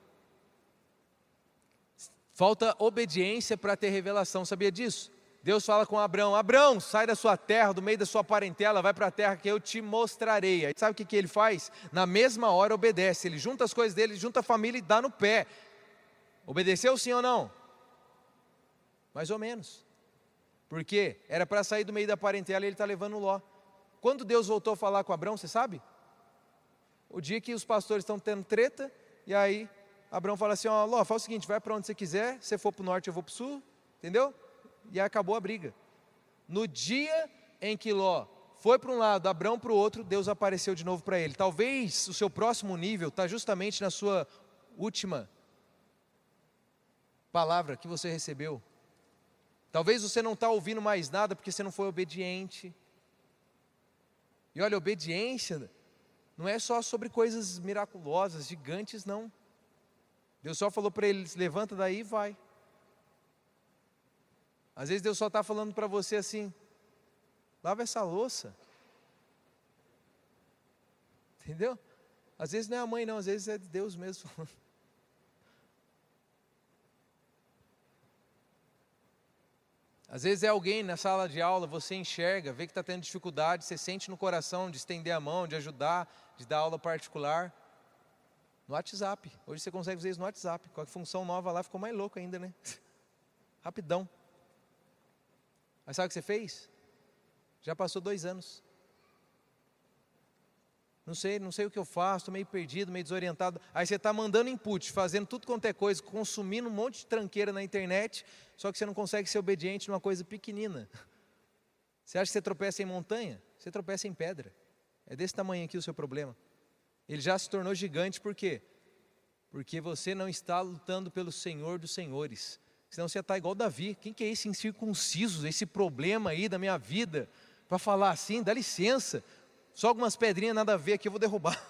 Falta obediência para ter revelação, sabia disso? Deus fala com Abrão, Abrão, sai da sua terra, do meio da sua parentela, vai para a terra que eu te mostrarei. Aí sabe o que, que ele faz? Na mesma hora obedece, ele junta as coisas dele, junta a família e dá no pé. Obedeceu sim ou não? Mais ou menos. Por quê? Era para sair do meio da parentela e ele está levando Ló. Quando Deus voltou a falar com Abrão, você sabe? O dia que os pastores estão tendo treta, e aí Abraão fala assim, ó, Ló, faz o seguinte, vai para onde você quiser, se você for para o norte eu vou para o sul, entendeu? E aí acabou a briga. No dia em que Ló foi para um lado, Abraão para o outro, Deus apareceu de novo para ele. Talvez o seu próximo nível está justamente na sua última palavra que você recebeu. Talvez você não está ouvindo mais nada porque você não foi obediente. E olha, obediência não é só sobre coisas miraculosas, gigantes, não. Deus só falou para ele, levanta daí e vai. Às vezes Deus só está falando para você assim, lava essa louça. Entendeu? Às vezes não é a mãe não, às vezes é Deus mesmo falando. Às vezes é alguém na sala de aula, você enxerga, vê que está tendo dificuldade, você sente no coração de estender a mão, de ajudar, de dar aula particular. No WhatsApp, hoje você consegue fazer isso no WhatsApp, com a função nova lá ficou mais louco ainda, né? Rapidão. Mas sabe o que você fez? Já passou dois anos. Não sei, não sei o que eu faço, estou meio perdido, meio desorientado. Aí você está mandando input, fazendo tudo quanto é coisa, consumindo um monte de tranqueira na internet, só que você não consegue ser obediente numa coisa pequenina. Você acha que você tropeça em montanha? Você tropeça em pedra. É desse tamanho aqui o seu problema. Ele já se tornou gigante, por quê? Porque você não está lutando pelo Senhor dos Senhores. Senão você está igual Davi. Quem que é esse incircunciso, esse problema aí da minha vida? Para falar assim, dá licença. Só algumas pedrinhas nada a ver aqui, eu vou derrubar.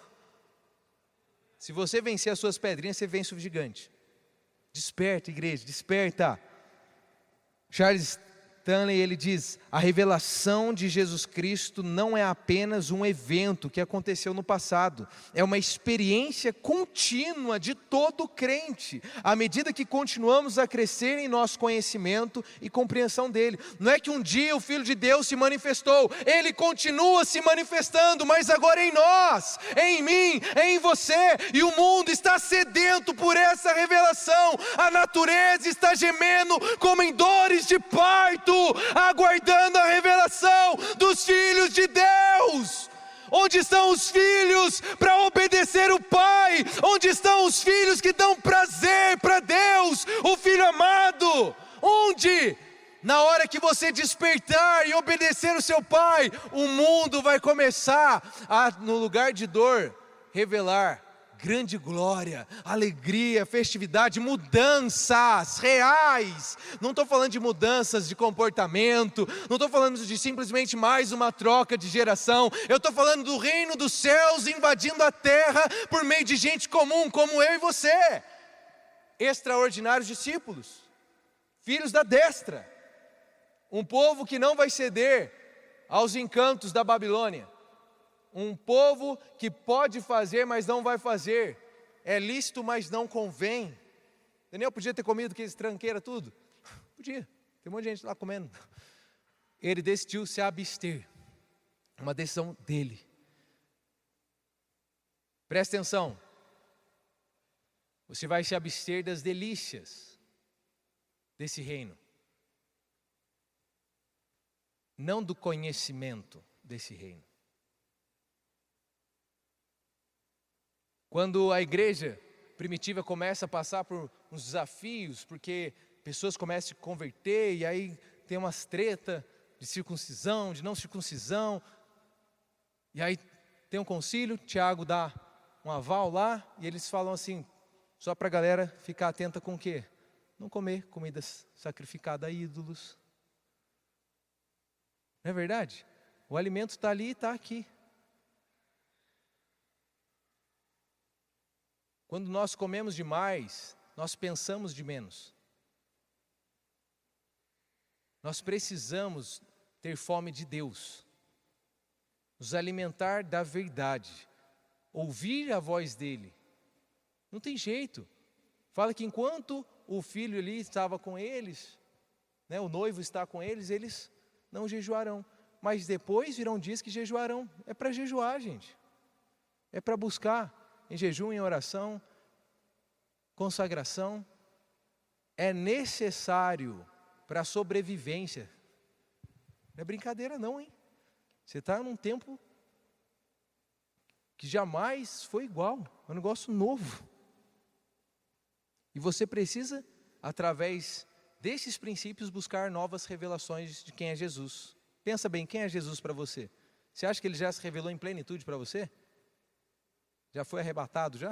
Se você vencer as suas pedrinhas, você vence o gigante. Desperta, igreja, desperta. Charles Stanley, ele diz, a revelação de Jesus Cristo não é apenas um evento que aconteceu no passado, é uma experiência contínua de todo crente, à medida que continuamos a crescer em nosso conhecimento e compreensão dele. Não é que um dia o Filho de Deus se manifestou, ele continua se manifestando, mas agora em nós, em mim, em você, e o mundo está sedento por essa revelação, a natureza está gemendo como em dores de parto, aguardando a revelação dos filhos de Deus. Onde estão os filhos para obedecer o Pai? Onde estão os filhos que dão prazer para Deus, o Filho amado? Onde? Na hora que você despertar e obedecer o seu Pai, o mundo vai começar a, no lugar de dor, revelar grande glória, alegria, festividade, mudanças reais. Não estou falando de mudanças de comportamento, não estou falando de simplesmente mais uma troca de geração. Eu estou falando do reino dos céus invadindo a terra por meio de gente comum, como eu e você. Extraordinários discípulos, filhos da destra. Um povo que não vai ceder aos encantos da Babilônia. Um povo que pode fazer, mas não vai fazer. É lícito, mas não convém. Daniel podia ter comido aqueles tranqueira tudo? Podia, tem um monte de gente lá comendo. Ele decidiu se abster. Uma decisão dele. Presta atenção. Você vai se abster das delícias desse reino. Não do conhecimento desse reino. Quando a igreja primitiva começa a passar por uns desafios, porque pessoas começam a se converter, e aí tem umas treta de circuncisão, de não circuncisão, e aí tem um concílio, Tiago dá um aval lá, e eles falam assim, só para a galera ficar atenta com o quê? Não comer comidas sacrificadas a ídolos. Não é verdade? O alimento está ali e está aqui. Quando nós comemos demais, nós pensamos de menos. Nós precisamos ter fome de Deus, nos alimentar da verdade, ouvir a voz dEle. Não tem jeito. Fala que enquanto o filho ali estava com eles, né, o noivo está com eles, eles não jejuarão. Mas depois virão dias que jejuarão. É para jejuar, gente. É para buscar. Em jejum, em oração, consagração, é necessário para a sobrevivência. Não é brincadeira não, hein? Você está num tempo que jamais foi igual, é um negócio novo. E você precisa, através desses princípios, buscar novas revelações de quem é Jesus. Pensa bem, quem é Jesus para você? Você acha que ele já se revelou em plenitude para você? Já foi arrebatado já?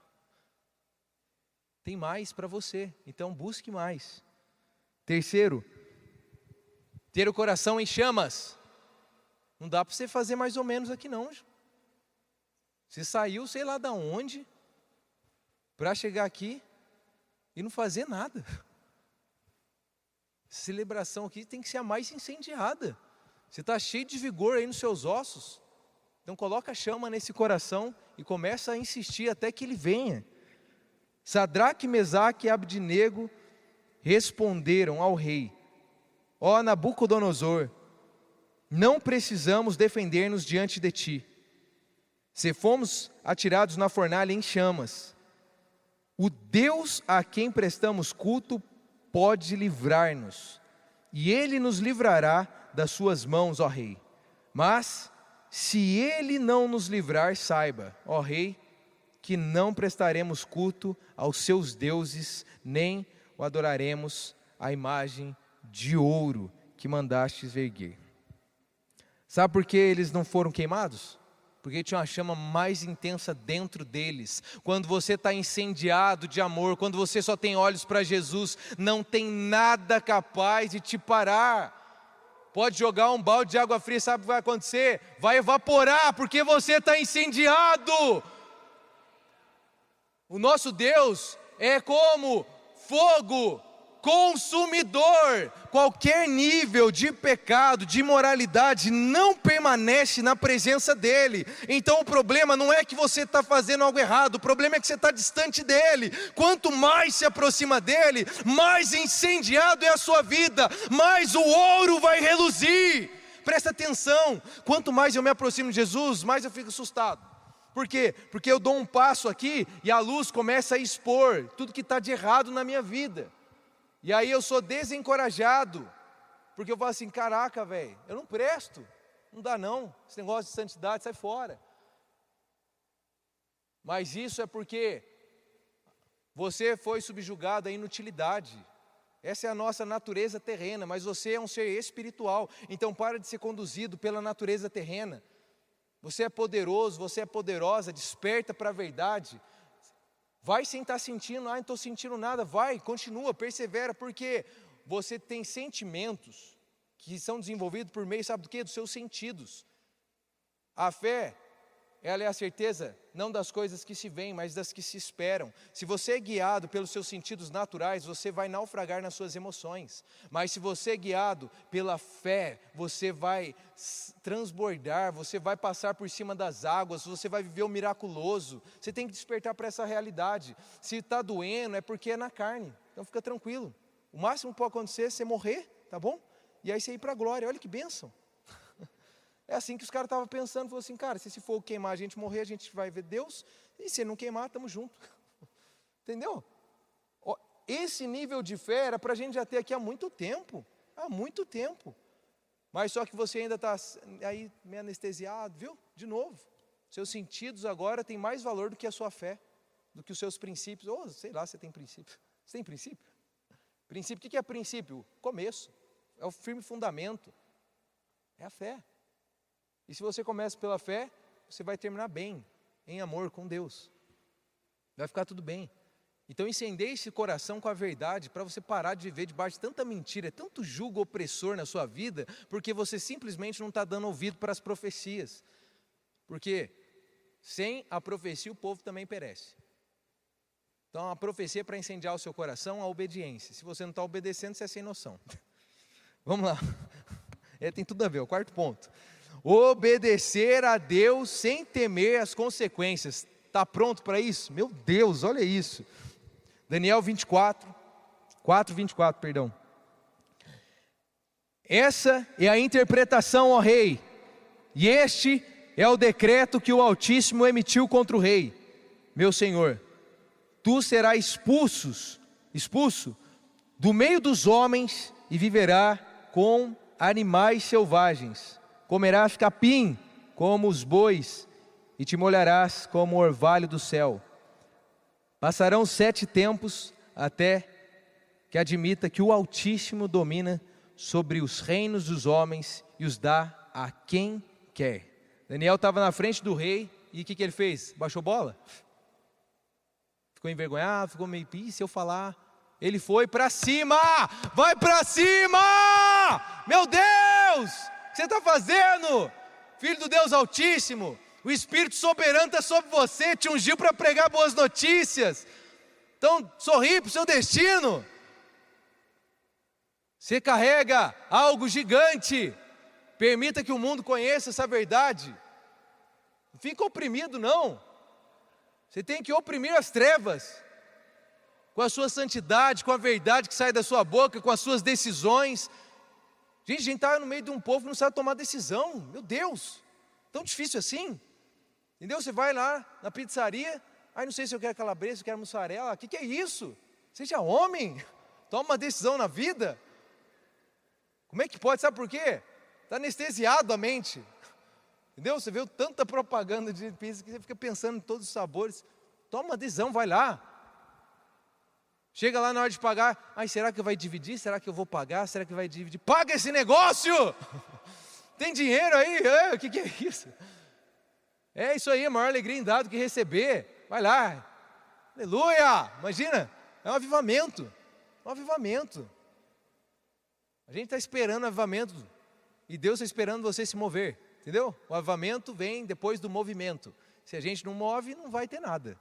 Tem mais para você, então busque mais. Terceiro, ter o coração em chamas. Não dá para você fazer mais ou menos aqui não. Você saiu sei lá de onde para chegar aqui e não fazer nada. Essa celebração aqui tem que ser a mais incendiada. Você está cheio de vigor aí nos seus ossos. Então coloca a chama nesse coração e começa a insistir até que ele venha. Sadraque, Mesaque e Abdenego responderam ao rei: ó Nabucodonosor, não precisamos defender-nos diante de ti. Se fomos atirados na fornalha em chamas, o Deus a quem prestamos culto pode livrar-nos, e ele nos livrará das suas mãos, ó rei. Mas se ele não nos livrar, saiba, ó rei, que não prestaremos culto aos seus deuses, nem o adoraremos a imagem de ouro que mandastes erguer. Sabe por que eles não foram queimados? Porque tinha uma chama mais intensa dentro deles. Quando você está incendiado de amor, quando você só tem olhos para Jesus, não tem nada capaz de te parar. Pode jogar um balde de água fria, sabe o que vai acontecer? Vai evaporar, porque você está incendiado. O nosso Deus é como fogo consumidor. Qualquer nível de pecado, de imoralidade, não permanece na presença dele. Então o problema não é que você está fazendo algo errado, o problema é que você está distante dele. Quanto mais se aproxima dele, mais incendiado é a sua vida, mais o ouro vai reluzir. Presta atenção, quanto mais eu me aproximo de Jesus, mais eu fico assustado. Por quê? Porque eu dou um passo aqui e a luz começa a expor tudo que está de errado na minha vida. E aí eu sou desencorajado, porque eu falo assim, caraca velho, eu não presto, não dá não, esse negócio de santidade sai fora. Mas isso é porque você foi subjugado à inutilidade. Essa é a nossa natureza terrena, mas você é um ser espiritual, então para de ser conduzido pela natureza terrena. Você é poderoso, você é poderosa, desperta para a verdade. Vai sem estar sentindo, ah, não estou sentindo nada, vai, continua, persevera, porque você tem sentimentos que são desenvolvidos por meio, sabe do quê? Dos seus sentidos. A fé, ela é a certeza, não das coisas que se veem, mas das que se esperam. Se você é guiado pelos seus sentidos naturais, você vai naufragar nas suas emoções. Mas se você é guiado pela fé, você vai transbordar, você vai passar por cima das águas, você vai viver o miraculoso. Você tem que despertar para essa realidade. Se está doendo, é porque é na carne. Então fica tranquilo. O máximo que pode acontecer é você morrer, tá bom? E aí você ir para a glória. Olha que bênção. É assim que os caras estavam pensando, falou assim, cara, se esse fogo queimar, a gente morrer, a gente vai ver Deus, e se não queimar, estamos juntos. Entendeu? Esse nível de fé era para a gente já ter aqui há muito tempo, há muito tempo. Mas só que você ainda está aí meio anestesiado, viu? De novo, seus sentidos agora têm mais valor do que a sua fé, do que os seus princípios. Ou, oh, sei lá, você tem princípio. Você tem princípio? Princípio, o que é princípio? Começo, é o firme fundamento, é a fé. E se você começa pela fé, você vai terminar bem, em amor com Deus. Vai ficar tudo bem. Então incendeie esse coração com a verdade, para você parar de viver debaixo de tanta mentira, tanto jugo opressor na sua vida, porque você simplesmente não está dando ouvido para as profecias. Porque sem a profecia o povo também perece. Então a profecia é para incendiar o seu coração, a obediência. Se você não está obedecendo, você é sem noção. Vamos lá. É, tem tudo a ver, o quarto ponto. Obedecer a Deus sem temer as consequências. Está pronto para isso? Meu Deus, olha isso. Daniel vinte e quatro, quatro, vinte e quatro, perdão. Essa é a interpretação, ó rei, e este é o decreto que o Altíssimo emitiu contra o rei. Meu senhor, tu serás expulsos, expulso do meio dos homens e viverá com animais selvagens. Comerás capim como os bois e te molharás como o orvalho do céu. Passarão sete tempos até que admita que o Altíssimo domina sobre os reinos dos homens e os dá a quem quer. Daniel estava na frente do rei e o que, que ele fez? Baixou bola? Ficou envergonhado, ficou meio, e se eu falar? Ele foi para cima, vai para cima! Meu Deus, o que você está fazendo? Filho do Deus Altíssimo, o Espírito Soberano está sobre você, te ungiu para pregar boas notícias. Então sorri para o seu destino. Você carrega algo gigante, permita que o mundo conheça essa verdade. Não fica oprimido não, você tem que oprimir as trevas, com a sua santidade, com a verdade que sai da sua boca, com as suas decisões. Gente, a gente está no meio de um povo que não sabe tomar decisão, meu Deus, tão difícil assim, entendeu? Você vai lá na pizzaria, aí não sei se eu quero calabresa, se eu quero mussarela, o que, que é isso? Seja homem, toma uma decisão na vida. Como é que pode, sabe por quê? Está anestesiado a mente, entendeu? Você vê tanta propaganda de pizza que você fica pensando em todos os sabores. Toma uma decisão, vai lá. Chega lá na hora de pagar, ai, será que vai dividir? Será que eu vou pagar? Será que vai dividir? Paga esse negócio! Tem dinheiro aí? É, o que, que é isso? É isso aí, a maior alegria em dar do que receber. Vai lá, aleluia! Imagina, é um avivamento, um avivamento. A gente está esperando o avivamento e Deus está esperando você se mover, entendeu? O avivamento vem depois do movimento. Se a gente não move, não vai ter nada.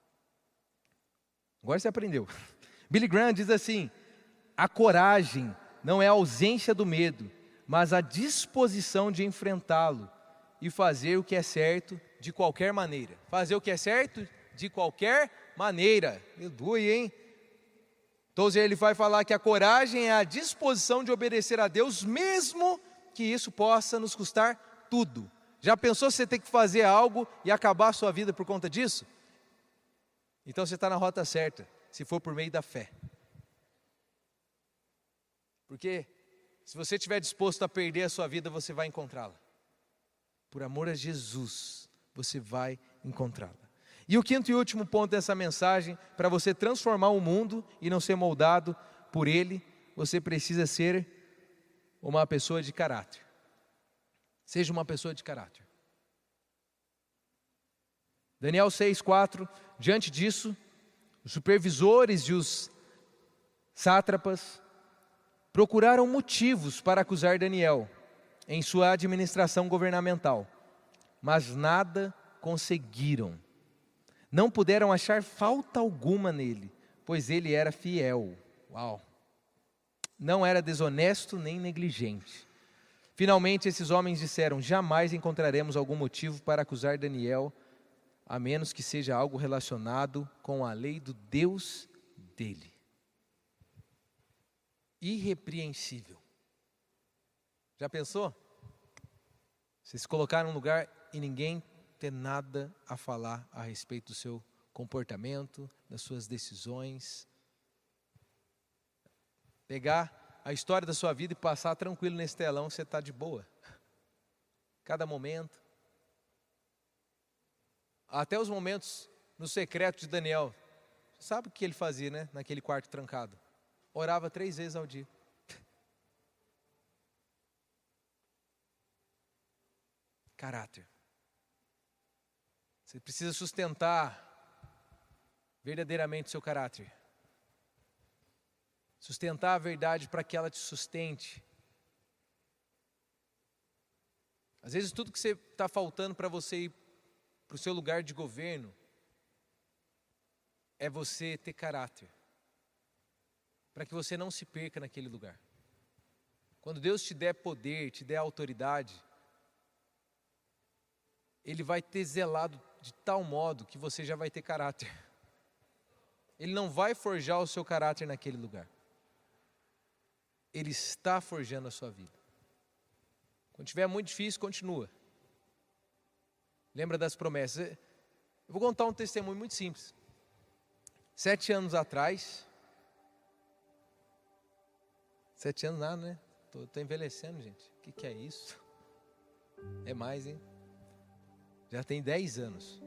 Agora você aprendeu. Billy Graham diz assim: a coragem não é a ausência do medo, mas a disposição de enfrentá-lo e fazer o que é certo de qualquer maneira. Fazer o que é certo de qualquer maneira. Aleluia, hein? Então ele vai falar que a coragem é a disposição de obedecer a Deus, mesmo que isso possa nos custar tudo. Já pensou se você tem que fazer algo e acabar a sua vida por conta disso? Então você está na rota certa, se for por meio da fé. Porque se você estiver disposto a perder a sua vida, você vai encontrá-la. Por amor a Jesus, você vai encontrá-la. E o quinto e último ponto dessa mensagem, para você transformar o mundo e não ser moldado por ele, você precisa ser uma pessoa de caráter. Seja uma pessoa de caráter. Daniel seis, quatro, diante disso, os supervisores e os sátrapas procuraram motivos para acusar Daniel em sua administração governamental, mas nada conseguiram. Não puderam achar falta alguma nele, pois ele era fiel. Uau! Não era desonesto nem negligente. Finalmente esses homens disseram: jamais encontraremos algum motivo para acusar Daniel, a menos que seja algo relacionado com a lei do Deus dele. Irrepreensível. Já pensou? Você se colocar num lugar e ninguém ter nada a falar a respeito do seu comportamento, das suas decisões. Pegar a história da sua vida e passar tranquilo nesse telão, você está de boa. Cada momento. Até os momentos no secreto de Daniel. Você sabe o que ele fazia, né? Naquele quarto trancado. Orava três vezes ao dia. Caráter. Você precisa sustentar verdadeiramente o seu caráter. Sustentar a verdade para que ela te sustente. Às vezes tudo que você está faltando para você ir para o seu lugar de governo é você ter caráter. Para que você não se perca naquele lugar. Quando Deus te der poder, te der autoridade, Ele vai ter zelado de tal modo que você já vai ter caráter. Ele não vai forjar o seu caráter naquele lugar. Ele está forjando a sua vida. Quando tiver muito difícil, continua. Lembra das promessas. Eu vou contar um testemunho muito simples. Sete anos atrás... Sete anos nada, né? Tô, tô envelhecendo, gente. O que, que é isso? É mais, hein? Já tem dez anos.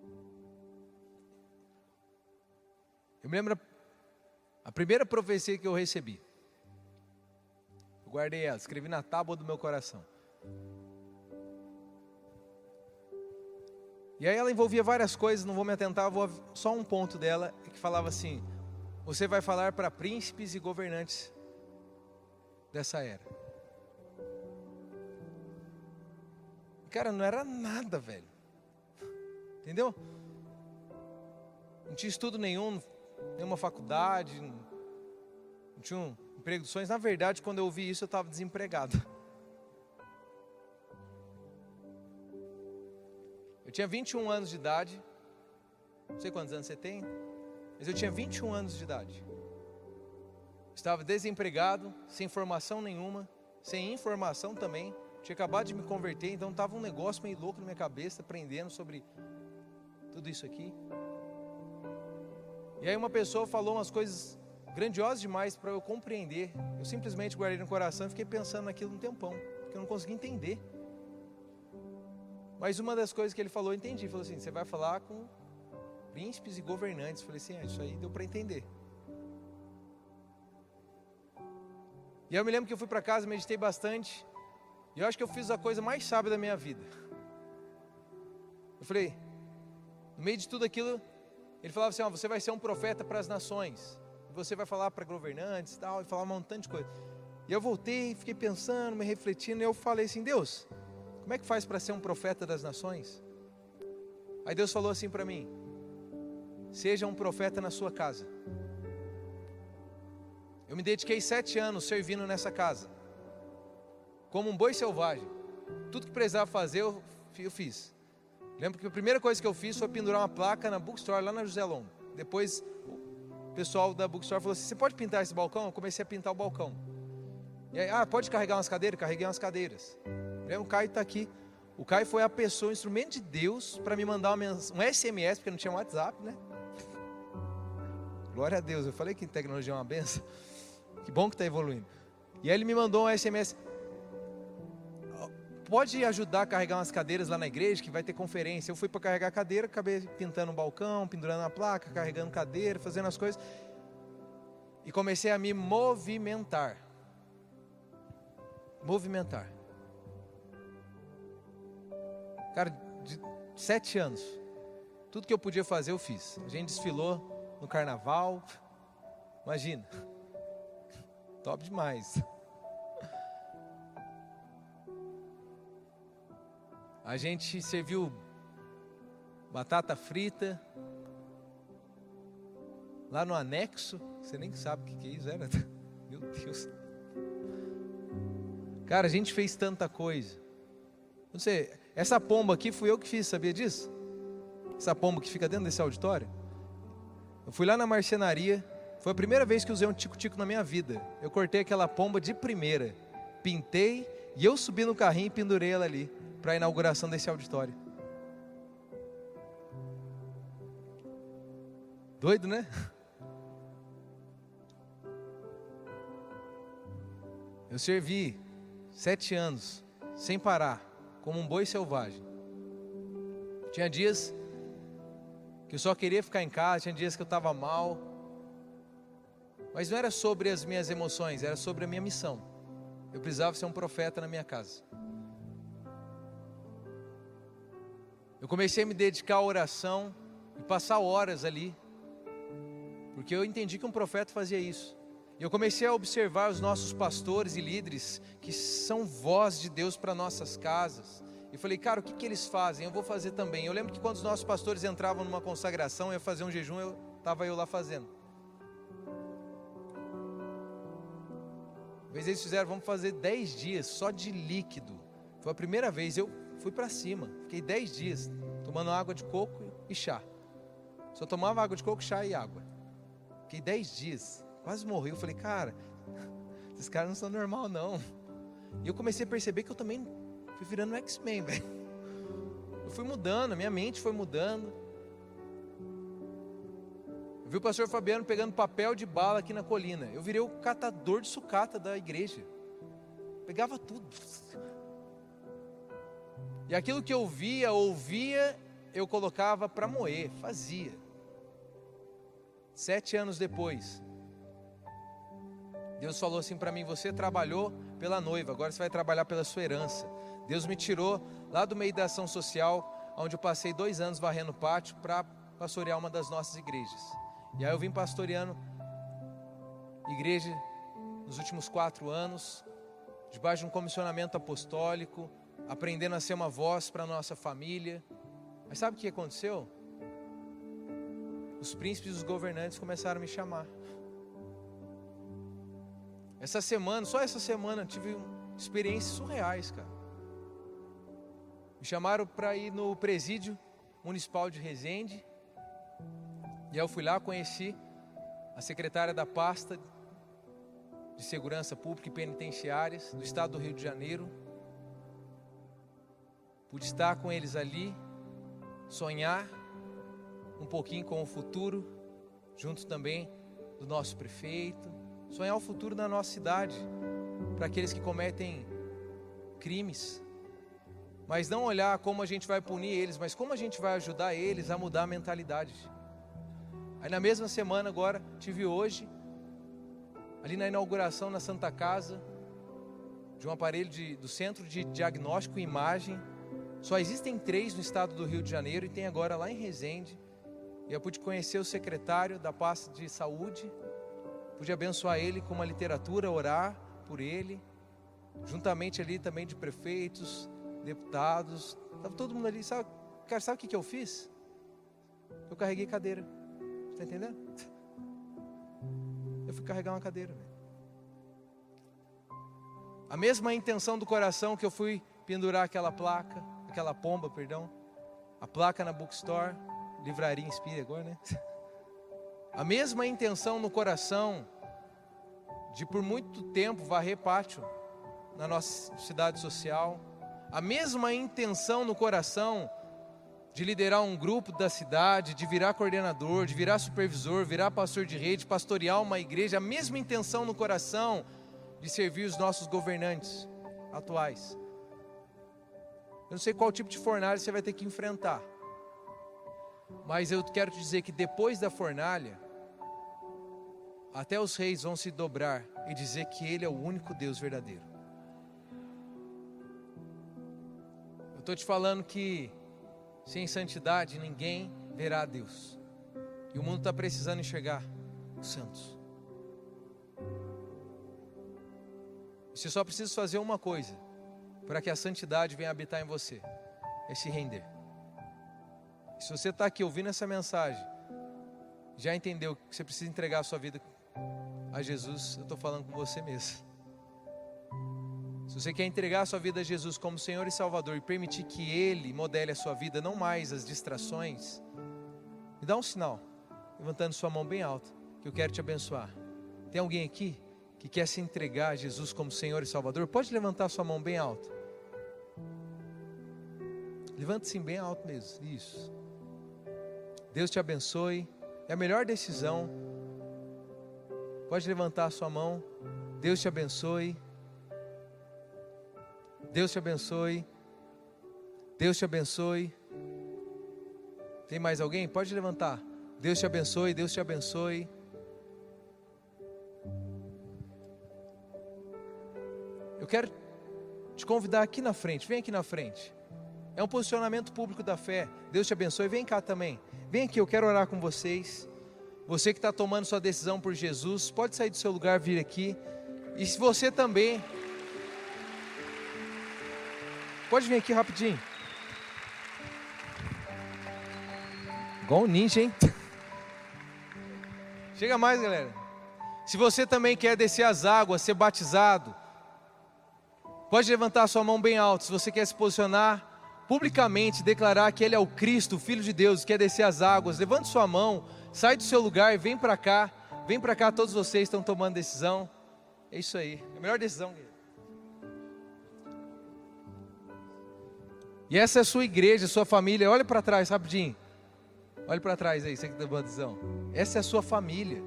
Eu me lembro a primeira profecia que eu recebi. Eu guardei ela, escrevi na tábua do meu coração. E aí ela envolvia várias coisas, não vou me atentar, vou só um ponto dela, que falava assim: você vai falar para príncipes e governantes dessa era. Cara, não era nada, velho. Entendeu? Não tinha estudo nenhum, nenhuma faculdade, não tinha um emprego de sonhos. Na verdade, quando eu ouvi isso, eu estava desempregado. Eu tinha vinte e um anos de idade. Não sei quantos anos você tem, mas eu tinha vinte e um anos de idade. Estava desempregado, sem formação nenhuma, sem informação também. Tinha acabado de me converter, então estava um negócio meio louco na minha cabeça, aprendendo sobre tudo isso aqui. E aí uma pessoa falou umas coisas grandiosas demais para eu compreender. Eu simplesmente guardei no coração e fiquei pensando naquilo um tempão, porque eu não conseguia entender. Mas uma das coisas que ele falou, eu entendi. Ele falou assim: você vai falar com príncipes e governantes. Eu falei assim: é, isso aí deu para entender. E eu me lembro que eu fui para casa, meditei bastante. E eu acho que eu fiz a coisa mais sábia da minha vida. Eu falei, no meio de tudo aquilo, ele falava assim: ó, você vai ser um profeta para as nações. E você vai falar para governantes e tal, e falar um montão de coisa. E eu voltei, fiquei pensando, me refletindo, e eu falei assim: Deus, como é que faz para ser um profeta das nações? Aí Deus falou assim para mim: seja um profeta na sua casa. Eu me dediquei sete anos servindo nessa casa, como um boi selvagem. Tudo que precisava fazer, eu, eu fiz. Lembro que a primeira coisa que eu fiz foi pendurar uma placa na bookstore, lá na José Longo. Depois o pessoal da bookstore falou assim: você pode pintar esse balcão? Eu comecei a pintar o balcão. E aí, ah, pode carregar umas cadeiras? Carreguei umas cadeiras. Lembro, o Caio está aqui. O Caio foi a pessoa, o instrumento de Deus, para me mandar uma, um S M S, porque não tinha WhatsApp, né? Glória a Deus, eu falei que tecnologia é uma benção. Que bom que está evoluindo. E aí ele me mandou um S M S: pode ajudar a carregar umas cadeiras lá na igreja, que vai ter conferência. Eu fui para carregar a cadeira, acabei pintando um balcão, pendurando a placa, carregando cadeira, fazendo as coisas. E comecei a me movimentar. Movimentar. Cara, de sete anos, tudo que eu podia fazer eu fiz. A gente desfilou no carnaval. Imagina. Top demais. A gente serviu batata frita lá no anexo. Você nem sabe o que é isso, era? Meu Deus. Cara, a gente fez tanta coisa. Não sei, essa pomba aqui fui eu que fiz, sabia disso? Essa pomba que fica dentro desse auditório. Eu fui lá na marcenaria. Foi a primeira vez que usei um tico-tico na minha vida. Eu cortei aquela pomba de primeira, pintei e eu subi no carrinho e pendurei ela ali para a inauguração desse auditório. Doido, né? Eu servi sete anos sem parar, como um boi selvagem. Tinha dias que eu só queria ficar em casa, tinha dias que eu estava mal. Mas não era sobre as minhas emoções, era sobre a minha missão. Eu precisava ser um profeta na minha casa. Eu comecei a me dedicar à oração e passar horas ali, porque eu entendi que um profeta fazia isso. E eu comecei a observar os nossos pastores e líderes, que são voz de Deus para nossas casas. E falei, cara, o que, que eles fazem? Eu vou fazer também. Eu lembro que quando os nossos pastores entravam numa consagração, ia fazer um jejum, eu estava eu lá fazendo. Uma vez eles fizeram, vamos fazer dez dias só de líquido. Foi a primeira vez, eu fui para cima. Fiquei dez dias tomando água de coco e chá. Só tomava água de coco, chá e água. Fiquei dez dias, quase morri. Eu falei, cara, esses caras não são normal não. E eu comecei a perceber que eu também fui virando um X-Men, velho. Eu fui mudando, a minha mente foi mudando. Eu vi o pastor Fabiano pegando papel de bala aqui na colina. Eu virei o catador de sucata da igreja. Pegava tudo. E aquilo que eu via, ouvia, eu colocava para moer, fazia. Sete anos depois, Deus falou assim para mim: você trabalhou pela noiva, agora você vai trabalhar pela sua herança. Deus me tirou lá do meio da ação social, onde eu passei dois anos varrendo o pátio, para pastorear uma das nossas igrejas. E aí eu vim pastoreando igreja nos últimos quatro anos, debaixo de um comissionamento apostólico, aprendendo a ser uma voz para a nossa família. Mas sabe o que aconteceu? Os príncipes e os governantes começaram a me chamar. Essa semana, só essa semana, eu tive experiências surreais, cara. Me chamaram para ir no presídio municipal de Resende. E aí eu fui lá, conheci a secretária da pasta de Segurança Pública e Penitenciárias do estado do Rio de Janeiro. Pude estar com eles ali, sonhar um pouquinho com o futuro, junto também do nosso prefeito, sonhar o futuro da nossa cidade, para aqueles que cometem crimes, mas não olhar como a gente vai punir eles, mas como a gente vai ajudar eles a mudar a mentalidade. Aí na mesma semana agora, tive hoje, ali na inauguração na Santa Casa, de um aparelho de, do Centro de Diagnóstico e Imagem. Só existem três no estado do Rio de Janeiro e tem agora lá em Resende. E eu pude conhecer o secretário da pasta de saúde, pude abençoar ele com uma literatura, orar por ele, juntamente ali também de prefeitos, deputados, estava todo mundo ali. Sabe, cara, sabe o que, que eu fiz? Eu carreguei cadeira, está entendendo? Eu fui carregar uma cadeira. A mesma intenção do coração que eu fui pendurar aquela placa, aquela pomba, perdão, a placa na bookstore, livraria Inspire agora, né? A mesma intenção no coração de por muito tempo varrer pátio na nossa cidade social. A mesma intenção no coração de liderar um grupo da cidade, de virar coordenador, de virar supervisor, virar pastor de rede, pastorear uma igreja. A mesma intenção no coração de servir os nossos governantes atuais. Eu não sei qual tipo de fornalha você vai ter que enfrentar, mas eu quero te dizer que depois da fornalha, até os reis vão se dobrar e dizer que Ele é o único Deus verdadeiro. Eu estou te falando que sem santidade ninguém verá a Deus. E o mundo está precisando enxergar os santos. Você só precisa fazer uma coisa para que a santidade venha habitar em você: é se render. E se você está aqui ouvindo essa mensagem, já entendeu que você precisa entregar a sua vida a Jesus, eu estou falando com você mesmo. Se você quer entregar a sua vida a Jesus como Senhor e Salvador e permitir que Ele modele a sua vida, não mais as distrações, me dá um sinal, levantando sua mão bem alta, que eu quero te abençoar. Tem alguém aqui que quer se entregar a Jesus como Senhor e Salvador? Pode levantar sua mão bem alta. Levanta sim bem alto mesmo, isso. Deus te abençoe, é a melhor decisão. Pode levantar a sua mão. Deus te abençoe. Deus te abençoe. Deus te abençoe. Tem mais alguém? Pode levantar. Deus te abençoe, Deus te abençoe. Eu quero te convidar aqui na frente, vem aqui na frente. É um posicionamento público da fé. Deus te abençoe, vem cá também. Vem aqui, eu quero orar com vocês. Você que está tomando sua decisão por Jesus, pode sair do seu lugar, vir aqui. E se você também, pode vir aqui rapidinho. Igual um ninja, hein? Chega mais, galera. Se você também quer descer as águas, ser batizado, pode levantar a sua mão bem alto. Se você quer se posicionar publicamente, declarar que Ele é o Cristo, o Filho de Deus, quer descer as águas, levante sua mão, sai do seu lugar e vem para cá. Vem para cá, todos vocês estão tomando decisão. É isso aí, é a melhor decisão. E essa é a sua igreja, a sua família. Olha para trás rapidinho. Olha para trás aí, você que tomou a decisão. Essa é a sua família.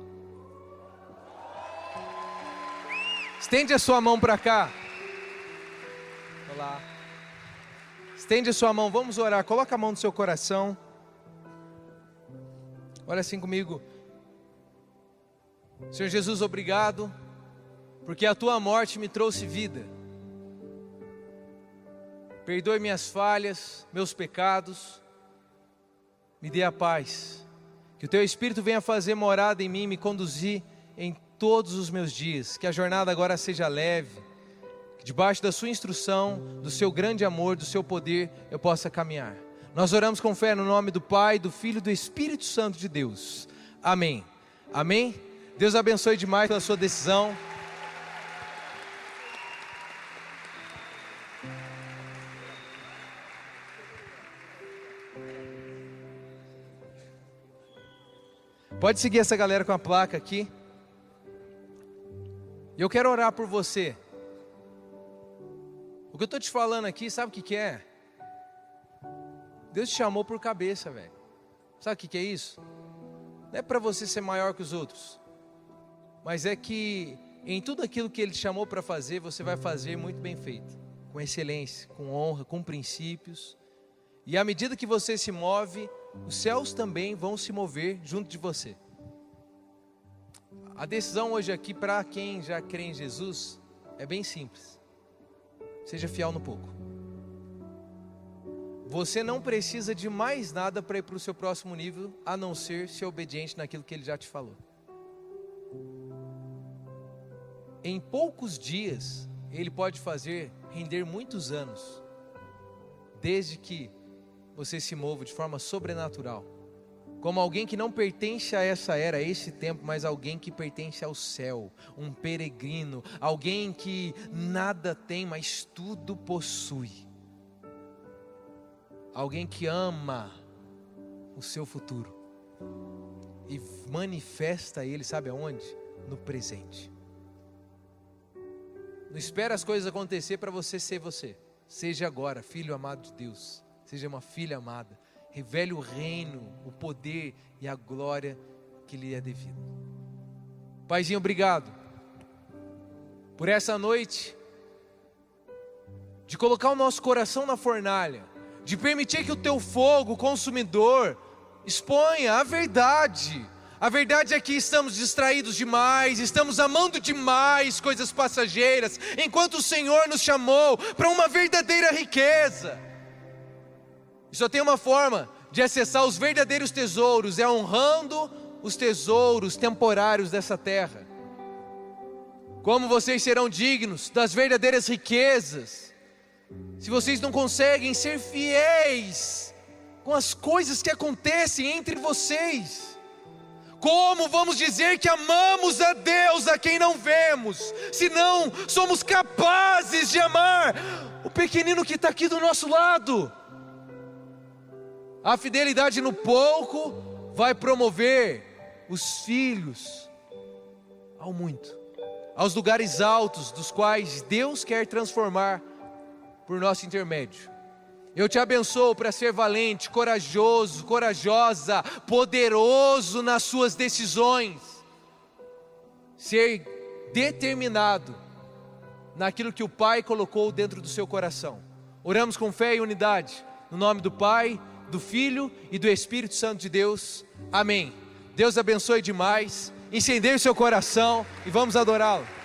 Estende a sua mão para cá. Olá. Estende a sua mão, vamos orar. Coloca a mão no seu coração. Olha assim comigo. Senhor Jesus, obrigado, porque a tua morte me trouxe vida. Perdoe minhas falhas, meus pecados. Me dê a paz. Que o teu Espírito venha fazer morada em mim, me conduzir em todos os meus dias. Que a jornada agora seja leve. Que debaixo da sua instrução, do seu grande amor, do seu poder, eu possa caminhar. Nós oramos com fé no nome do Pai, do Filho e do Espírito Santo de Deus. Amém. Amém. Deus abençoe demais pela sua decisão. Pode seguir essa galera com a placa aqui. E eu quero orar por você. O que eu estou te falando aqui, sabe o que que é? Deus te chamou por cabeça, velho. Sabe o que que é isso? Não é para você ser maior que os outros, mas é que em tudo aquilo que Ele te chamou para fazer, você vai fazer muito bem feito, com excelência, com honra, com princípios. E à medida que você se move, os céus também vão se mover junto de você. A decisão hoje aqui, para quem já crê em Jesus, é bem simples. Seja fiel no pouco. Você não precisa de mais nada para ir para o seu próximo nível, a não ser ser obediente naquilo que Ele já te falou. Em poucos dias, Ele pode fazer render muitos anos, desde que você se mova de forma sobrenatural, como alguém que não pertence a essa era, a esse tempo, mas alguém que pertence ao céu, um peregrino, alguém que nada tem, mas tudo possui, alguém que ama o seu futuro e manifesta ele, sabe aonde? No presente. Não espera as coisas acontecer para você ser você. Seja agora filho amado de Deus. Seja uma filha amada. Revele o reino, o poder e a glória que lhe é devido. Paizinho, obrigado por essa noite, de colocar o nosso coração na fornalha, de permitir que o teu fogo consumidor exponha a verdade. A verdade é que estamos distraídos demais, estamos amando demais coisas passageiras, enquanto o Senhor nos chamou para uma verdadeira riqueza. E só tem uma forma de acessar os verdadeiros tesouros, é honrando os tesouros temporários dessa terra. Como vocês serão dignos das verdadeiras riquezas, se vocês não conseguem ser fiéis com as coisas que acontecem entre vocês? Como vamos dizer que amamos a Deus a quem não vemos, se não somos capazes de amar o pequenino que está aqui do nosso lado? A fidelidade no pouco vai promover os filhos ao muito, aos lugares altos dos quais Deus quer transformar por nosso intermédio. Eu te abençoo para ser valente, corajoso, corajosa, poderoso nas suas decisões, ser determinado naquilo que o Pai colocou dentro do seu coração. Oramos com fé e unidade, no nome do Pai, do Filho e do Espírito Santo de Deus. Amém. Deus abençoe demais. Incendeie o seu coração e vamos adorá-lo.